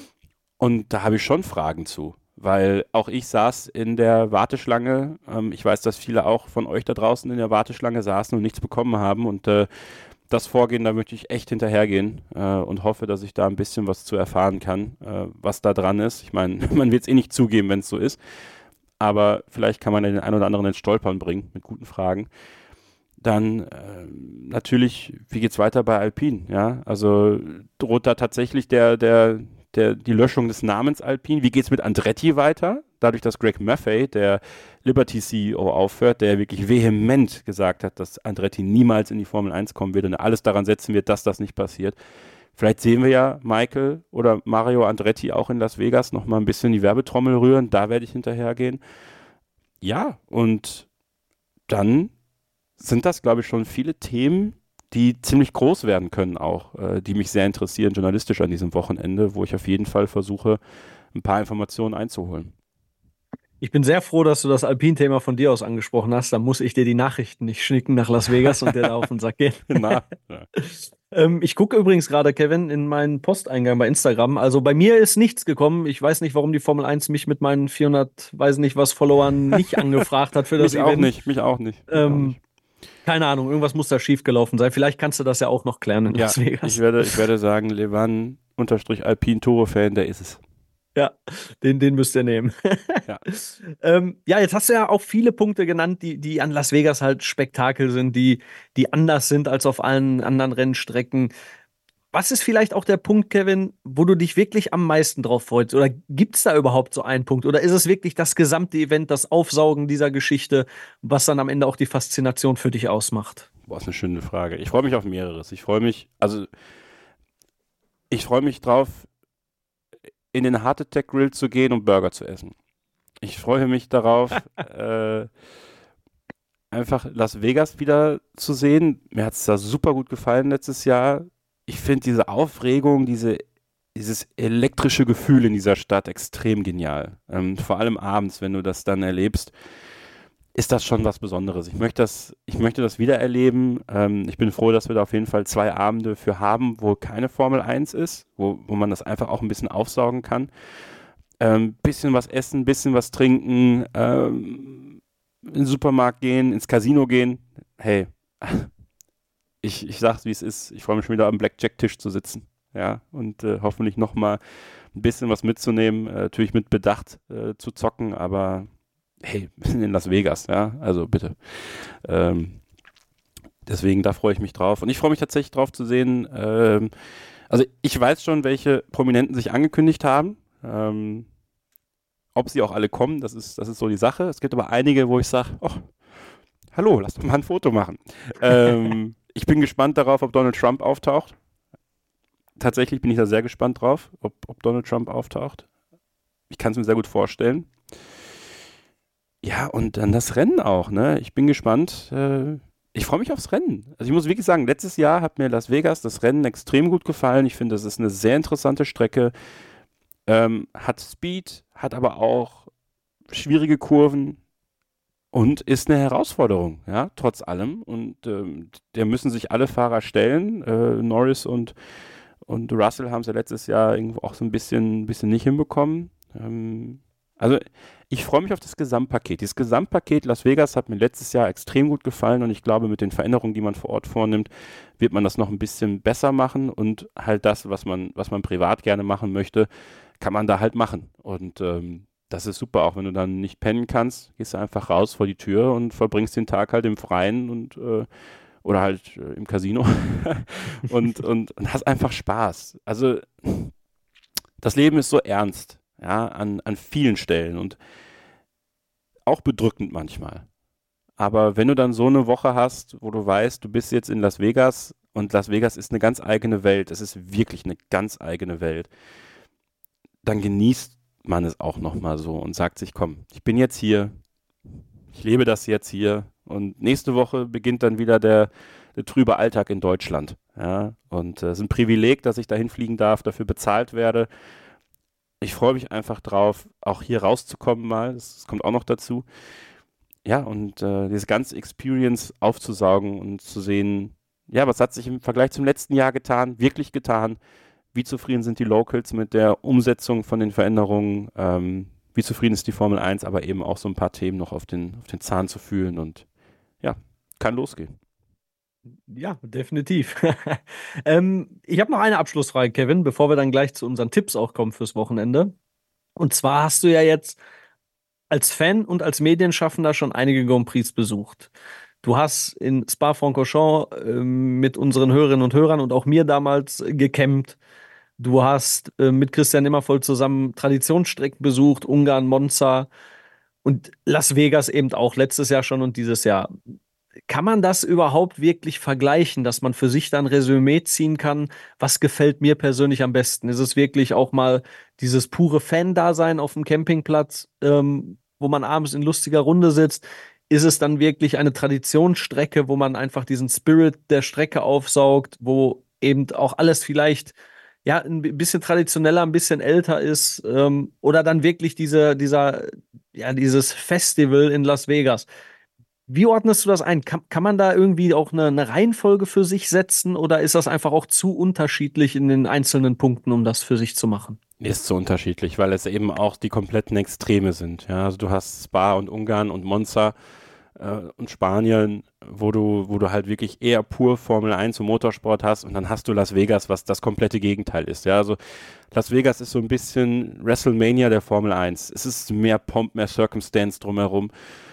Und da habe ich schon Fragen zu. Weil auch ich saß in der Warteschlange. Ähm, ich weiß, dass viele auch von euch da draußen in der Warteschlange saßen und nichts bekommen haben. Und äh, das Vorgehen, da möchte ich echt hinterhergehen äh, und hoffe, dass ich da ein bisschen was zu erfahren kann, äh, was da dran ist. Ich meine, man wird es eh nicht zugeben, wenn es so ist. Aber vielleicht kann man den einen oder anderen ins Stolpern bringen mit guten Fragen. Dann äh, natürlich, wie geht's weiter bei Alpine? Ja, also droht da tatsächlich der, der Der, die Löschung des Namens Alpine. Wie geht es mit Andretti weiter? Dadurch, dass Greg Maffei, der Liberty-C E O, aufhört, der wirklich vehement gesagt hat, dass Andretti niemals in die Formel eins kommen wird und alles daran setzen wird, dass das nicht passiert. Vielleicht sehen wir ja Michael oder Mario Andretti auch in Las Vegas nochmal ein bisschen die Werbetrommel rühren. Da werde ich hinterhergehen. Ja, und dann sind das, glaube ich, schon viele Themen, die ziemlich groß werden können auch, äh, die mich sehr interessieren journalistisch an diesem Wochenende, wo ich auf jeden Fall versuche, ein paar Informationen einzuholen. Ich bin sehr froh, dass du das Alpin-Thema von dir aus angesprochen hast. Da muss ich dir die Nachrichten nicht schnicken nach Las Vegas und dir da auf den Sack gehen. Na, ja. ähm, ich gucke übrigens gerade, Kevin, in meinen Posteingang bei Instagram. Also bei mir ist nichts gekommen. Ich weiß nicht, warum die Formel eins mich mit meinen vierhundert, weiß nicht was, Followern nicht angefragt hat für das mich Event. Auch nicht, mich auch nicht. Mich Ähm, auch nicht. Keine Ahnung, irgendwas muss da schiefgelaufen sein. Vielleicht kannst du das ja auch noch klären in Ja, Las Vegas. ich werde, ich werde sagen, Levan unterstrich Alpine Toro-Fan, der ist es. Ja, den, den müsst ihr nehmen. Ja. ähm, ja, jetzt hast du ja auch viele Punkte genannt, die, die an Las Vegas halt Spektakel sind, die, die anders sind als auf allen anderen Rennstrecken. Was ist vielleicht auch der Punkt, Kevin, wo du dich wirklich am meisten drauf freust? Oder gibt es da überhaupt so einen Punkt? Oder ist es wirklich das gesamte Event, das Aufsaugen dieser Geschichte, was dann am Ende auch die Faszination für dich ausmacht? Boah, ist eine schöne Frage. Ich freue mich auf mehreres. Ich freue mich, also ich freue mich drauf, in den Heart Attack Grill zu gehen und Burger zu essen. Ich freue mich darauf, äh, einfach Las Vegas wieder zu sehen. Mir hat es da super gut gefallen letztes Jahr. Ich finde diese Aufregung, diese, dieses elektrische Gefühl in dieser Stadt extrem genial. Ähm, vor allem abends, wenn du das dann erlebst, ist das schon was Besonderes. Ich möchte das, ich möchte das wieder erleben. Ähm, ich bin froh, dass wir da auf jeden Fall zwei Abende für haben, wo keine Formel eins ist, wo, wo man das einfach auch ein bisschen aufsaugen kann. Ähm, bisschen was essen, bisschen was trinken, ähm, in den Supermarkt gehen, ins Casino gehen. Hey, Ich, ich sag's, wie es ist. Ich freue mich schon wieder am Blackjack-Tisch zu sitzen. Ja, und äh, hoffentlich nochmal ein bisschen was mitzunehmen. Äh, natürlich mit Bedacht äh, zu zocken, aber hey, wir sind in Las Vegas, ja, also bitte. Ähm, deswegen, da freue ich mich drauf. Und ich freue mich tatsächlich drauf zu sehen, ähm, also ich weiß schon, welche Prominenten sich angekündigt haben. Ähm, ob sie auch alle kommen, das ist, das ist so die Sache. Es gibt aber einige, wo ich sage, oh, hallo, lass doch mal ein Foto machen. ähm, Ich bin gespannt darauf, ob Donald Trump auftaucht. Tatsächlich bin ich da sehr gespannt drauf, ob, ob Donald Trump auftaucht. Ich kann es mir sehr gut vorstellen. Ja, und dann das Rennen auch, ne? Ich bin gespannt. Äh, ich freue mich aufs Rennen. Also ich muss wirklich sagen, letztes Jahr hat mir Las Vegas das Rennen extrem gut gefallen. Ich finde, das ist eine sehr interessante Strecke. Ähm, hat Speed, hat aber auch schwierige Kurven. Und ist eine Herausforderung, ja, trotz allem. Und ähm, der müssen sich alle Fahrer stellen. Äh, Norris und, und Russell haben es ja letztes Jahr irgendwo auch so ein bisschen, bisschen nicht hinbekommen. Ähm, also ich freue mich auf das Gesamtpaket. Dieses Gesamtpaket Las Vegas hat mir letztes Jahr extrem gut gefallen und ich glaube, mit den Veränderungen, die man vor Ort vornimmt, wird man das noch ein bisschen besser machen und halt das, was man, was man privat gerne machen möchte, kann man da halt machen. Und ähm, das ist super, auch wenn du dann nicht pennen kannst, gehst du einfach raus vor die Tür und verbringst den Tag halt im Freien und äh, oder halt äh, im Casino und, und, und hast einfach Spaß. Also das Leben ist so ernst, ja, an, an vielen Stellen und auch bedrückend manchmal. Aber wenn du dann so eine Woche hast, wo du weißt, du bist jetzt in Las Vegas und Las Vegas ist eine ganz eigene Welt, es ist wirklich eine ganz eigene Welt, dann genießt man es auch nochmal so und sagt sich, komm, ich bin jetzt hier, ich lebe das jetzt hier und nächste Woche beginnt dann wieder der, der trübe Alltag in Deutschland. Ja? Und äh, es ist ein Privileg, dass ich dahin fliegen darf, dafür bezahlt werde. Ich freue mich einfach drauf, auch hier rauszukommen mal, das, das kommt auch noch dazu. Ja, und äh, diese ganze Experience aufzusaugen und zu sehen, ja, was hat sich im Vergleich zum letzten Jahr getan, wirklich getan, wie zufrieden sind die Locals mit der Umsetzung von den Veränderungen, ähm, wie zufrieden ist die Formel eins, aber eben auch so ein paar Themen noch auf den, auf den Zahn zu fühlen und ja, kann losgehen. Ja, definitiv. ähm, ich habe noch eine Abschlussfrage, Kevin, bevor wir dann gleich zu unseren Tipps auch kommen fürs Wochenende. Und zwar hast du ja jetzt als Fan und als Medienschaffender schon einige Grand Prix besucht. Du hast in Spa-Francorchamps äh, mit unseren Hörerinnen und Hörern und auch mir damals äh, gecampt. Du hast äh, mit Christian Immervoll zusammen Traditionsstrecken besucht, Ungarn, Monza und Las Vegas eben auch letztes Jahr schon und dieses Jahr. Kann man das überhaupt wirklich vergleichen, dass man für sich dann Resümee ziehen kann? Was gefällt mir persönlich am besten? Ist es wirklich auch mal dieses pure Fan-Dasein auf dem Campingplatz, ähm, wo man abends in lustiger Runde sitzt? Ist es dann wirklich eine Traditionsstrecke, wo man einfach diesen Spirit der Strecke aufsaugt, wo eben auch alles vielleicht ja ein bisschen traditioneller, ein bisschen älter ist, ähm, oder dann wirklich diese, dieser, ja, dieses Festival in Las Vegas? Wie ordnest du das ein? Kann, kann man da irgendwie auch eine, eine Reihenfolge für sich setzen oder ist das einfach auch zu unterschiedlich in den einzelnen Punkten, um das für sich zu machen? Ist so unterschiedlich, weil es eben auch die kompletten Extreme sind. Ja, also du hast Spa und Ungarn und Monza äh, und Spanien, wo du, wo du halt wirklich eher pur Formel eins und Motorsport hast und dann hast du Las Vegas, was das komplette Gegenteil ist. Ja, also Las Vegas ist so ein bisschen WrestleMania der Formel eins. Es ist mehr Pomp, mehr Circumstance drumherum.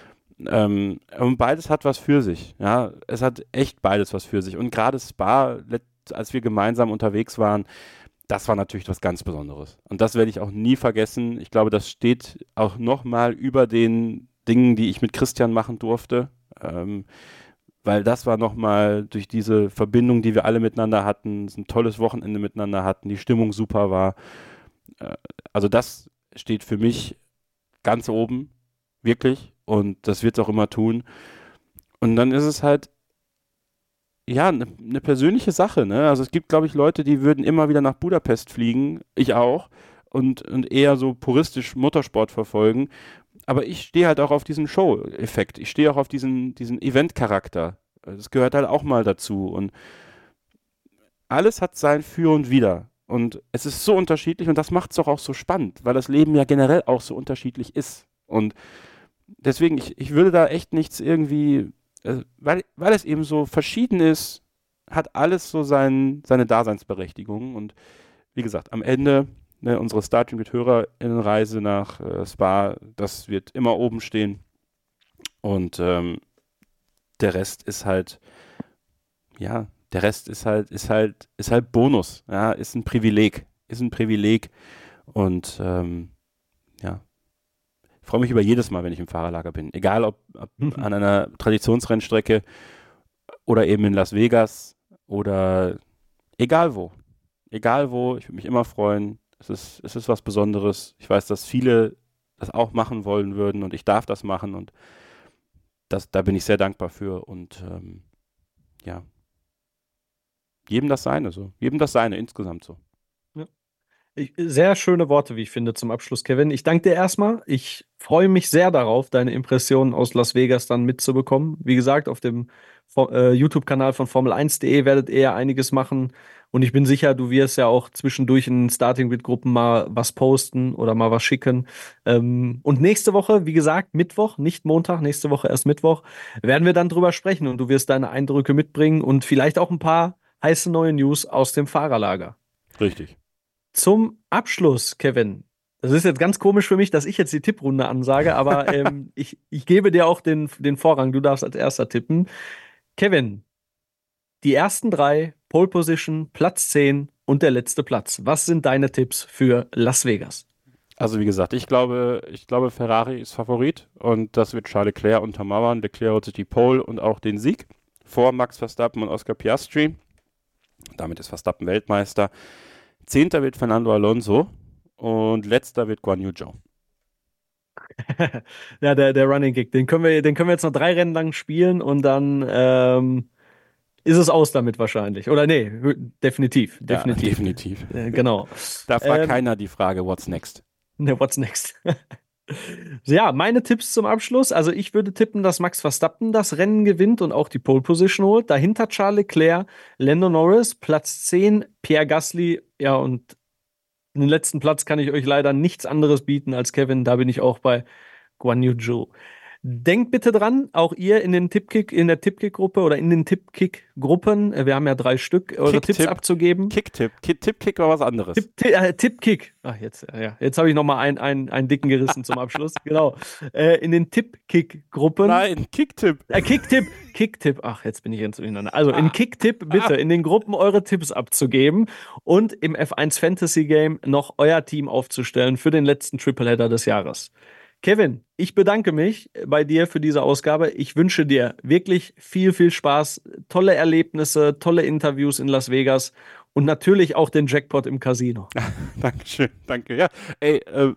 Ähm, und beides hat was für sich. Ja, es hat echt beides was für sich. Und gerade Spa, als wir gemeinsam unterwegs waren, das war natürlich was ganz Besonderes. Und das werde ich auch nie vergessen. Ich glaube, das steht auch nochmal über den Dingen, die ich mit Christian machen durfte. Ähm, weil das war nochmal durch diese Verbindung, die wir alle miteinander hatten, ein tolles Wochenende miteinander hatten, die Stimmung super war. Äh, also das steht für mich ganz oben, wirklich. Und das wird es auch immer tun. Und dann ist es halt, ja, eine ne persönliche Sache. Ne? Also es gibt, glaube ich, Leute, die würden immer wieder nach Budapest fliegen. Ich auch. Und, und eher so puristisch Motorsport verfolgen. Aber ich stehe halt auch auf diesen Show-Effekt. Ich stehe auch auf diesen, diesen Event-Charakter. Das gehört halt auch mal dazu. Und alles hat sein Für und Wider. Und es ist so unterschiedlich. Und das macht es doch auch so spannend. Weil das Leben ja generell auch so unterschiedlich ist. Und deswegen, ich, ich würde da echt nichts irgendwie, äh, weil, weil es eben so verschieden ist, hat alles so sein, seine Daseinsberechtigung. Und wie gesagt, am Ende, ne, unsere Starting mit HörerInnenreise nach äh, Spa, das wird immer oben stehen. Und ähm, der Rest ist halt, ja, der Rest ist halt, ist halt, ist halt Bonus, ja, ist ein Privileg, ist ein Privileg. Und ähm, ja. Ich freue mich über jedes Mal, wenn ich im Fahrerlager bin. Egal ob, ob mhm. an einer Traditionsrennstrecke oder eben in Las Vegas oder egal wo. Egal wo, ich würde mich immer freuen. Es ist, es ist was Besonderes. Ich weiß, dass viele das auch machen wollen würden und ich darf das machen und das, da bin ich sehr dankbar für und ähm, ja, jedem das Seine so. Jedem das Seine insgesamt so. Ich, sehr schöne Worte, wie ich finde, zum Abschluss, Kevin. Ich danke dir erstmal. Ich freue mich sehr darauf, deine Impressionen aus Las Vegas dann mitzubekommen. Wie gesagt, auf dem äh, YouTube-Kanal von Formel eins punkt de werdet ihr ja einiges machen. Und ich bin sicher, du wirst ja auch zwischendurch in Starting-Grid-Gruppen mal was posten oder mal was schicken. Ähm, und nächste Woche, wie gesagt, Mittwoch, nicht Montag, nächste Woche erst Mittwoch, werden wir dann drüber sprechen und du wirst deine Eindrücke mitbringen und vielleicht auch ein paar heiße neue News aus dem Fahrerlager. Richtig. Zum Abschluss, Kevin. Das ist jetzt ganz komisch für mich, dass ich jetzt die Tipprunde ansage, aber ähm, ich, ich gebe dir auch den, den Vorrang. Du darfst als erster tippen. Kevin, die ersten drei, Pole Position, Platz zehn und der letzte Platz. Was sind deine Tipps für Las Vegas? Also wie gesagt, ich glaube, ich glaube Ferrari ist Favorit und das wird Charles Leclerc untermauern. Leclerc holt sich die Pole und auch den Sieg vor Max Verstappen und Oscar Piastri. Damit ist Verstappen Weltmeister. Zehnter wird Fernando Alonso und letzter wird Guan Yu Zhou. Ja, der, der Running Gig, den können wir, den können wir jetzt noch drei Rennen lang spielen und dann ähm, ist es aus damit wahrscheinlich. Oder nee, definitiv. Definitiv. Ja, definitiv. Äh, genau. Da fragt Ähm, keiner die Frage, what's next? Ne, what's next? Ja, meine Tipps zum Abschluss. Also ich würde tippen, dass Max Verstappen das Rennen gewinnt und auch die Pole Position holt. Dahinter Charles Leclerc, Lando Norris, Platz zehn, Pierre Gasly. Ja, und den letzten Platz kann ich euch leider nichts anderes bieten als Kevin. Da bin ich auch bei Guan Yu Zhou. Denkt bitte dran, auch ihr in den Tippkick, in der Tippkick-Gruppe oder in den Tippkick-Gruppen, wir haben ja drei Stück, eure Kick, Tipps Tipp. abzugeben. Kick-Tipp. Tipp-Kick war was anderes. Tipp, Tipp, äh, Tippkick. Ach, jetzt, ja, jetzt habe ich nochmal einen, einen, einen dicken gerissen zum Abschluss. Genau. Äh, in den Tippkick-Gruppen. Nein, Kick-Tipp. Äh, Kicktipp, Kicktipp. Ach, jetzt bin ich ganz durcheinander. Also in Kicktipp bitte in den Gruppen eure Tipps abzugeben und im F eins Fantasy Game noch euer Team aufzustellen für den letzten Tripleheader des Jahres. Kevin, ich bedanke mich bei dir für diese Ausgabe. Ich wünsche dir wirklich viel, viel Spaß, tolle Erlebnisse, tolle Interviews in Las Vegas und natürlich auch den Jackpot im Casino. Dankeschön, danke. Ja, ey, äh,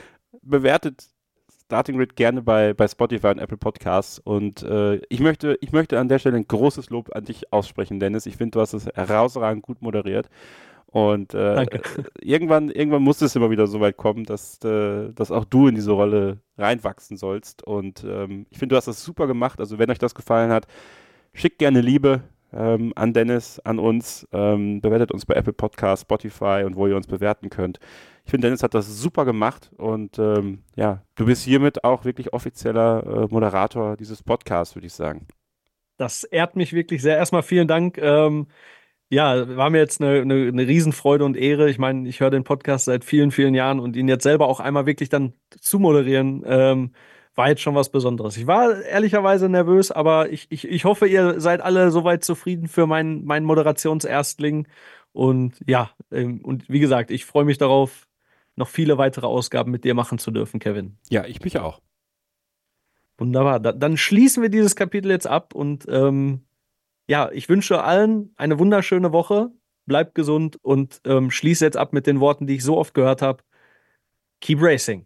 bewertet Starting Grid gerne bei, bei Spotify und Apple Podcasts und äh, ich möchte, ich möchte an der Stelle ein großes Lob an dich aussprechen, Dennis. Ich finde, du hast es herausragend gut moderiert. Und äh, irgendwann, irgendwann muss es immer wieder so weit kommen, dass, äh, dass auch du in diese Rolle reinwachsen sollst. Und ähm, ich finde, du hast das super gemacht. Also wenn euch das gefallen hat, schickt gerne Liebe ähm, an Dennis, an uns. Ähm, bewertet uns bei Apple Podcasts, Spotify und wo ihr uns bewerten könnt. Ich finde, Dennis hat das super gemacht. Und ähm, ja, du bist hiermit auch wirklich offizieller äh, Moderator dieses Podcasts, würde ich sagen. Das ehrt mich wirklich sehr. Erstmal vielen Dank. Ähm, Ja, war mir jetzt eine, eine, eine Riesenfreude und Ehre. Ich meine, ich höre den Podcast seit vielen, vielen Jahren und ihn jetzt selber auch einmal wirklich dann zu moderieren, ähm, war jetzt schon was Besonderes. Ich war ehrlicherweise nervös, aber ich, ich, ich hoffe, ihr seid alle soweit zufrieden für meinen, meinen Moderationserstling. Und ja, ähm, und wie gesagt, ich freue mich darauf, noch viele weitere Ausgaben mit dir machen zu dürfen, Kevin. Ja, ich mich auch. Wunderbar. Da, dann schließen wir dieses Kapitel jetzt ab und ähm, ja, ich wünsche allen eine wunderschöne Woche. Bleibt gesund und ähm, schließe jetzt ab mit den Worten, die ich so oft gehört habe. Keep racing.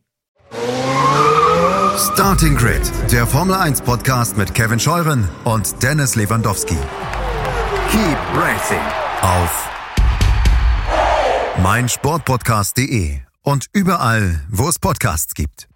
Starting Grid, der Formel eins Podcast mit Kevin Scheuren und Dennis Lewandowski. Keep racing auf meinsportpodcast punkt de und überall, wo es Podcasts gibt.